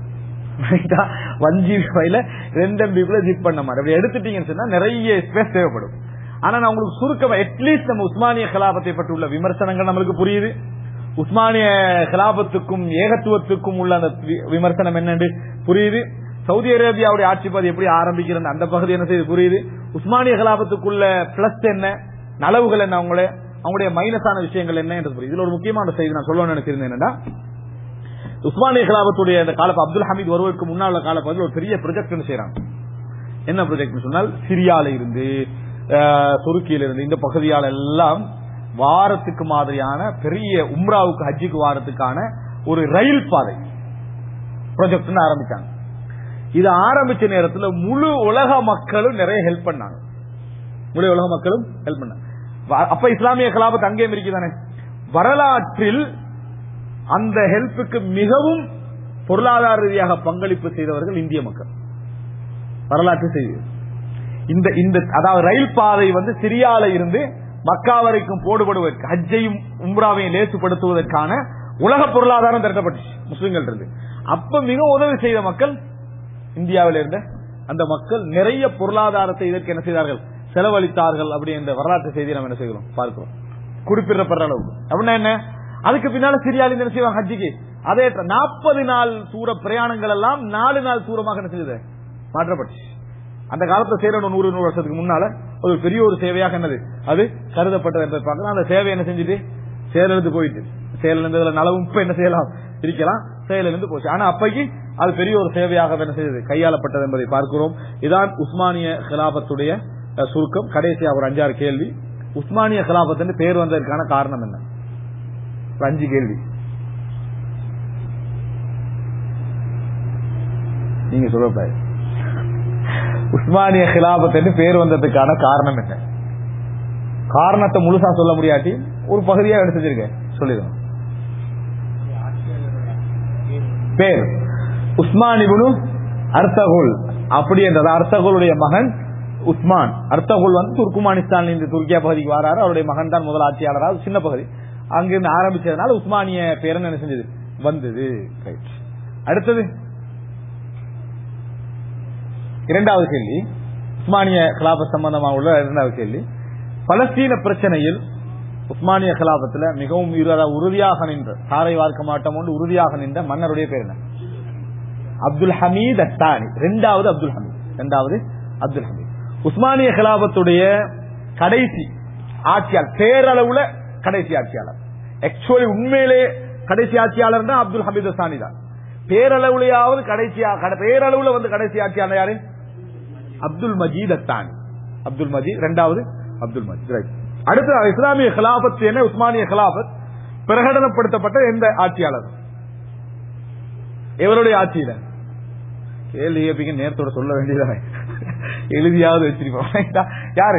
ஒன் ஜிபி ஃபைல ரெண்டு எம்பிக்குள்ள ஜிப் பண்ண மாதிரி அப்படி எடுத்துட்டீங்கன்னு சொன்னா நிறைய ஸ்பேஸ் தேவைப்படும். ஆனா நான் உங்களுக்கு சுருக்கமா அட்லீஸ்ட் நம்ம உஸ்மானிய கிலாபத்தை பற்றி உள்ள விமர்சனங்கள் நம்மளுக்கு புரியுது, உஸ்மானிய கிலாபத்துக்கும் ஏகத்துவத்துக்கும் உள்ள அந்த விமர்சனம் என்னன்னு புரியுது, சவுதி அரேபியாவுடைய ஆட்சி பகுதி எப்படி ஆரம்பிக்கிறது அந்த பகுதி என்ன செய்து புரியுது, உஸ்மானிய கிலாபத்துக்குள்ள பிளஸ் என்ன நலவுகள் என்ன அவங்களே அவங்களுடைய மைனஸான விஷயங்கள் என்ன என்று புரியுது. இதுல ஒரு முக்கியமான செய்தி நான் சொல்ல நினைச்சிருந்தேன் என்னன்னா, உஸ்மானிய கிலாபத்துடைய அந்த கால அப்துல் ஹமீத் வருவதற்கு முன்னாள் காலப்பகுதியில் ஒரு பெரிய ப்ராஜெக்ட் செய்யறாங்க. என்ன ப்ராஜெக்ட் சொன்னால் சிரியால இருந்து துருக்கியில இருந்து இந்த பகுதியால் எல்லாம் வாரத்துக்கு மாதிரியான பெரிய உம்ராவுக்கு ஹஜ்ஜுக்கு வாரத்துக்கான ஒரு ரயில் பாதை ப்ராஜெக்ட் ஆரம்பிச்சாங்க. இது ஆரம்பிச்ச நேரத்தில் முழு உலக மக்களும் நிறைய ஹெல்ப் பண்ணாங்க, முழு உலக மக்களும் ஹெல்ப் பண்ணாங்க. அப்ப இஸ்லாமிய கிலாபத் அங்கேயும் இருக்குதானே. வரலாற்றில் அந்த ஹெல்ப்புக்கு மிகவும் பொருளாதார ரீதியாக பங்களிப்பு செய்தவர்கள் இந்திய மக்கள். வரலாற்று செய்தி இந்த இந்த அதாவது ரயில் பாதை வந்து சிரியால இருந்து மக்கா வரைக்கும் போடுபடுவதற்கு ஹஜ்ஜையும் உம்ராவையும் லேசுப்படுத்துவதற்கான உலக பொருளாதாரம் திரட்டப்பட்டுச்சு முஸ்லிம்கள் இருந்து. அப்ப மிக உதவி செய்த மக்கள் இந்தியாவில் இருந்த அந்த மக்கள் நிறைய பொருளாதாரத்தை இதற்கு என்ன செய்தார்கள் செலவழித்தார்கள். அப்படி என்ற வரலாற்று செய்தியை நம்ம என்ன செய்கிறோம் பார்க்கிறோம் குறிப்பிடப்படுற அளவுக்கு. அப்படின்னா என்ன, அதுக்கு பின்னால சிரியாவில் என்ன செய்வாங்க ஹஜ்ஜிக்கு அதே நாற்பது நாள் தூர பிரயாணங்கள் எல்லாம் நாலு நாள் தூரமாக என்ன செய்யுது மாற்றப்பட்டுச்சு. அந்த காலத்துல சேரணும் நூறு நூறு வருஷத்துக்கு முன்னால ஒரு பெரிய ஒரு சேவையாக என்னது அது கருதப்பட்டது என்பதை பார்க்கலாம். அந்த சேவை என்ன செஞ்சுட்டு செயலிழந்து போயிட்டு செயலிழந்ததுல நலவும் இப்ப என்ன செய்யலாம் இருக்கலாம் செயலிழந்து போச்சு. ஆனா அப்பைக்கு அது பெரிய ஒரு சேவையாக என்ன செய்தது கையாளப்பட்டது என்பதை பார்க்கிறோம். இதான் உஸ்மானிய கிலாபத்துடைய சுருக்கம். கடைசியாக ஒரு அஞ்சாறு கேள்வி. உஸ்மானிய கிலாபத் பேர் வந்ததற்கான காரணம் என்ன? அஞ்சு கேள்வி நீங்க சொல்ல. உஸ்மானிய கிலாபத் என்று பேர் வந்ததுக்கான காரணம் என்ன? காரணத்தை முழுசா சொல்ல முடியாட்டி ஒரு பகுதியா எடுத்து வச்சிருக்கேன் சொல்லிடுங்க. பேர் உஸ்மான் இப்னு அர்த்தகுல் அப்படி என்றது. அர்த்தகுலுடைய மகன் உஸ்மான். அர்த்தகுல் வந்து துர்க்குமானிஸ்தான் இருந்து துர்க்கியா பகுதிக்கு வராரு. அவருடைய மகன் தான் முதல் ஆட்சியாளராக சின்ன பகுதி அங்கிருந்து ஆரம்பிச்சதுனால உஸ்மானிய பேர் என்ன செஞ்சது வந்தது. அடுத்தது இரண்டாவது கேள்வி, உஸ்மானிய கிலாபத் சம்பந்தமாக உள்ள இரண்டாவது கேள்வி. பலஸ்தீன பிரச்சனையில் உஸ்மானிய கிலாபத்தில் மிகவும் உறுதியாக நின்ற தாரை வார்க்க மாட்டோம் ஒன்று உறுதியாக நின்ற மன்னருடைய பேர் என்ன? அப்துல் ஹமீத் அத்தானி, இரண்டாவது அப்துல் ஹமீத், இரண்டாவது அப்துல் ஹமீத். உஸ்மானிய கிலாபத்துடைய கடைசி ஆட்சியாளர், பேரளவுல கடைசி ஆட்சியாளர். ஆக்சுவலி உண்மையிலே கடைசி ஆட்சியாளர் தான் அப்துல் ஹமீத் அத்தானி தான். பேரளவுலையாவது கடைசியா, பேரளவுல வந்து கடைசி ஆட்சியாளர் யாரு? அப்துல் மஜீத் அத்தானி. அப்துல் மஜீத் இரண்டாவது அப்துல் மஜீத். அடுத்து இஸ்லாமிய கிலாபத் என்ன, உஸ்மானிய கிலாபத் பிரகடனப்படுத்தப்பட்ட எந்த ஆட்சியாளர்? எவருடைய ஆட்சியில? கேள்வி கேப்பீங்க, நேரத்தோட சொல்ல வேண்டியதானே, எழுதியாவது வச்சிருப்போம். யாரு?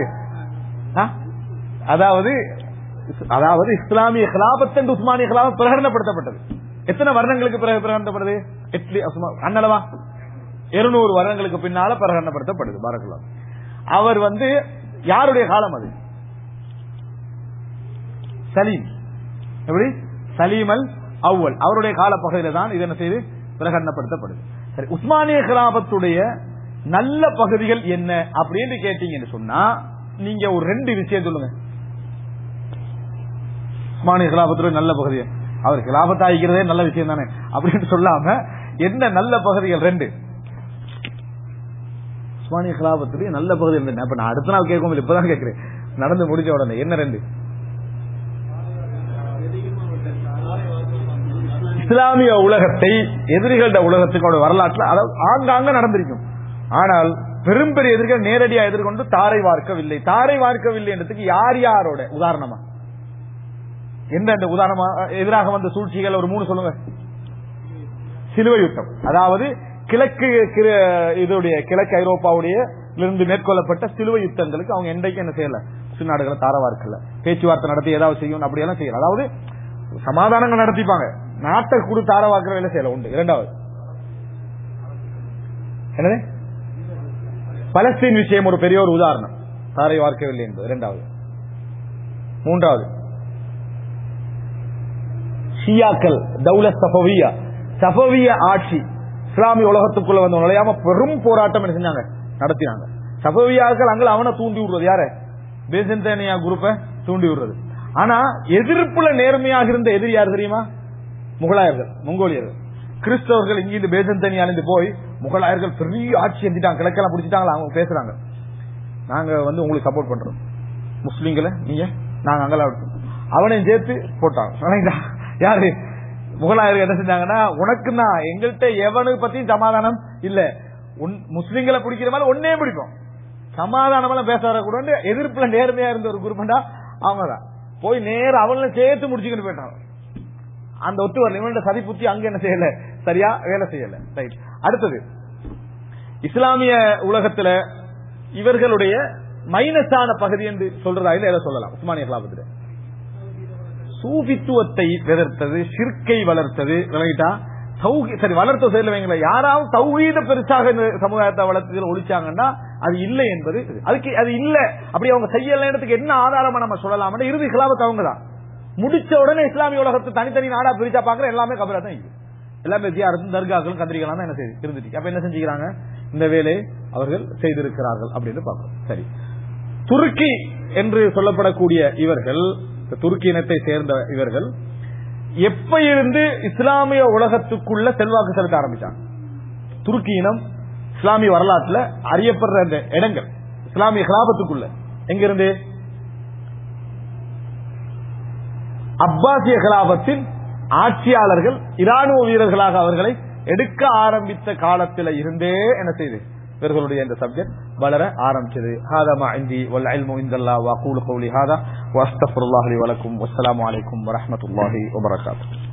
அதாவது அதாவது இஸ்லாமிய கிலாபத் என்று உஸ்மானிய கிலாபத் பிரகடனப்படுத்தப்பட்டது. எத்தனை வருடங்களுக்கு பிறகு பிரகடனப்படுது? அண்ணளவா இருநூறு வருடங்களுக்கு பின்னால பிரகடனப்படுத்தப்படுது. பாரக்கலாம். அவர் வந்து யாருடைய காலம் அது? சலீம். எப்படி? சலீம் அல் அவ்வல் அவருடைய காலப்பகுதியில தான் இது என்ன செய்து பிரகடனப்படுத்தப்படுது. சரி, உஸ்மானிய கிலாபத்துடைய நல்ல பகுதிகள் என்ன அப்படின்னு கேட்டீங்கன்னு சொன்னா நீங்க ஒரு ரெண்டு விஷயம் சொல்லுங்க. உஸ்மானிய கிலாபத்துடைய நல்ல பகுதி, அவர் கிலாபத் ஆகிக்கிறதே நல்ல விஷயம் தானே அப்படின்னு சொல்லாம என்ன நல்ல பகுதிகள் ரெண்டு? உஸ்மானிய கிலாபத்துடைய நல்ல பகுதிகள் என்ன? நான் அடுத்த நாள் கேட்கும், இப்பதான் கேட்கிறேன், நடந்து முடிஞ்ச உடனே என்ன ரெண்டு? இஸ்லாமிய உலகத்தை எதிரிகள உலகத்துக்கு வரலாற்றுல அதாவது ஆங்காங்க நடந்திருக்கும். ஆனால் பெரும்பெரிய எதிரிகள் நேரடியா எதிர்கொண்டு தாரை வார்க்கவில்லை. தாரை வார்க்கவில்லை என்றதுக்கு யார் யாரோட உதாரணமா, எந்த உதாரணமா எதிராக வந்த சூழ்ச்சிகள் ஒரு மூணு சொல்லுங்க. சிலுவை யுத்தம், அதாவது கிழக்கு இதோடைய கிழக்கு ஐரோப்பாவுடைய இருந்து மேற்கொள்ளப்பட்ட சிலுவை யுத்தங்களுக்கு அவங்க என்றைக்கு என்ன செய்யல, முஸ்லிம் நாடுகளை தாரவார்க்கல, பேச்சுவார்த்தை நடத்தி ஏதாவது செய்யும் அப்படியெல்லாம் செய்யல. அதாவது சமாதானங்கள் நடத்திப்பாங்க, நாட்டை கூட தாரவாக்குற வேலை செய்யல. உண்டு. இரண்டாவது என்னது? பலஸ்தீன் விஷயம் ஒரு பெரிய ஒரு உதாரணம், தாரை வார்க்கவில்லை என்பது இரண்டாவது. மூன்றாவது ஷியாக்கள், தௌலத் சஃபவியா, சஃபவிய ஆட்சி இஸ்லாமிய உலகத்துக்குள்ள வந்து நுழையாம பெரும் போராட்டம் என்ன செஞ்சாங்க, நடத்தினாங்க. சஃபவியாக்கள் அங்கே அவனை தூண்டி விடுறது யாரு? பேசன்தானியா குரூப்பை தூண்டி விடுறது. ஆனா எதிர்ப்புல நேர்மையாக இருந்த எதிரி யாரு தெரியுமா? முகலாயர்கள், மங்கோலியர்கள். கிறிஸ்தவர்கள் இங்கிருந்து பேசன்தானியால போய் முகலாயர்கள் பெரிய ஆட்சி செஞ்சுட்டாங்க, கிழக்கெல்லாம் பிடிச்சிட்டாங்களா, அவங்க பேசுறாங்க, நாங்க வந்து உங்களுக்கு சப்போர்ட் பண்றோம், முஸ்லீம்களை நீங்க நாங்க அங்கெல்லாம் அவனையும் சேர்த்து போட்டாங்க. யாரு? முகலாயர்கள் என்ன செஞ்சாங்கன்னா, உனக்கு தான் எங்கள்கிட்ட எவனுக்கு பத்தியும் சமாதானம் இல்ல, முஸ்லீம்களை பிடிக்கிற மாதிரி ஒன்னே பிடிக்கும், சமாதானம் பேச வரக்கூடாது. எதிர்ப்புல நேர்மையா இருந்த ஒரு குரூப்டா அவங்கதான் போய் நேரம் அவங்கள சேர்த்து முடிச்சுக்கிட்டு போயிட்டாங்க. அந்த ஒத்து வரல, இவனோட சதி புத்தி அங்க என்ன செய்யல, சரியா வேலை செய்யல. ரைட். அடுத்தது இஸ்லாமிய உலகத்துல இவர்களுடைய மைனஸான பகுதி என்று சொல்றதா இல்ல எதை சொல்லலாம்? உஸ்மானிய கிலாபத்துல சூஃபித்துவத்தை எதிர்த்தது, ஷிர்கை வளர்த்தது, விளங்கிட்டா சரி வளர்த்த செயல் வைங்களா. யாராவது தௌஹீத பெருசாக சமுதாயத்தை வளர்த்ததில் ஒழிச்சாங்கன்னா அது இல்லை என்பது, அதுக்கு அது இல்ல அப்படி அவங்க செய்யலன்றதுக்கு என்ன ஆதாரமா நம்ம சொல்லலாம்? இறுதி கிலாபத் அவங்க தான் முடிச்ச உடனே இஸ்லாமிய உலகத்தை தனித்தனி நாடா பிரிச்சா பாக்குற எல்லாமே கபரா தான் இருக்கு, எல்லாமே ஜியாரத்தும் தர்காக்களும் கந்திரிகளும் தான் என்ன செய்து இருந்துச்சு. அப்ப என்ன செஞ்சுக்கிறாங்க, இந்த வேலையை அவர்கள் செய்திருக்கிறார்கள் அப்படின்னு பார்க்கிறோம். சரி, துருக்கி என்று சொல்லப்படக்கூடிய இவர்கள், துருக்கி இனத்தை சேர்ந்த இவர்கள் எப்ப இருந்து இஸ்லாமிய உலகத்துக்குள்ள செல்வாக்கு செலுத்த ஆரம்பிச்சாங்க? துருக்கி இனம் இஸ்லாமிய வரலாற்றுல அறியப்படுற அந்த இடங்கள் இஸ்லாமிய கிலாபத்துக்குள்ள எங்கிருந்து? அப்பாசிய கிலாபத்தின் ஆட்சியாளர்கள் இராணுவ வீரர்களாக அவர்களை எடுக்க ஆரம்பித்த காலத்தில் இருந்தே என்ன செய்து இவர்களுடைய இந்த சப்ஜெக்ட் வளர ஆரம்பிச்சது. ஹாதா மா இந்தி வல் இல்மு இன்தல்லாஹ் வ அகூலு கௌலி ஹாதா வ அஸ்தக்ஃபிருல்லாஹ் லி வ லக்கும் வஸ்ஸலாமு அலைக்கும் வ ரஹ்மத்துல்லாஹி வ பரகாத்துஹு.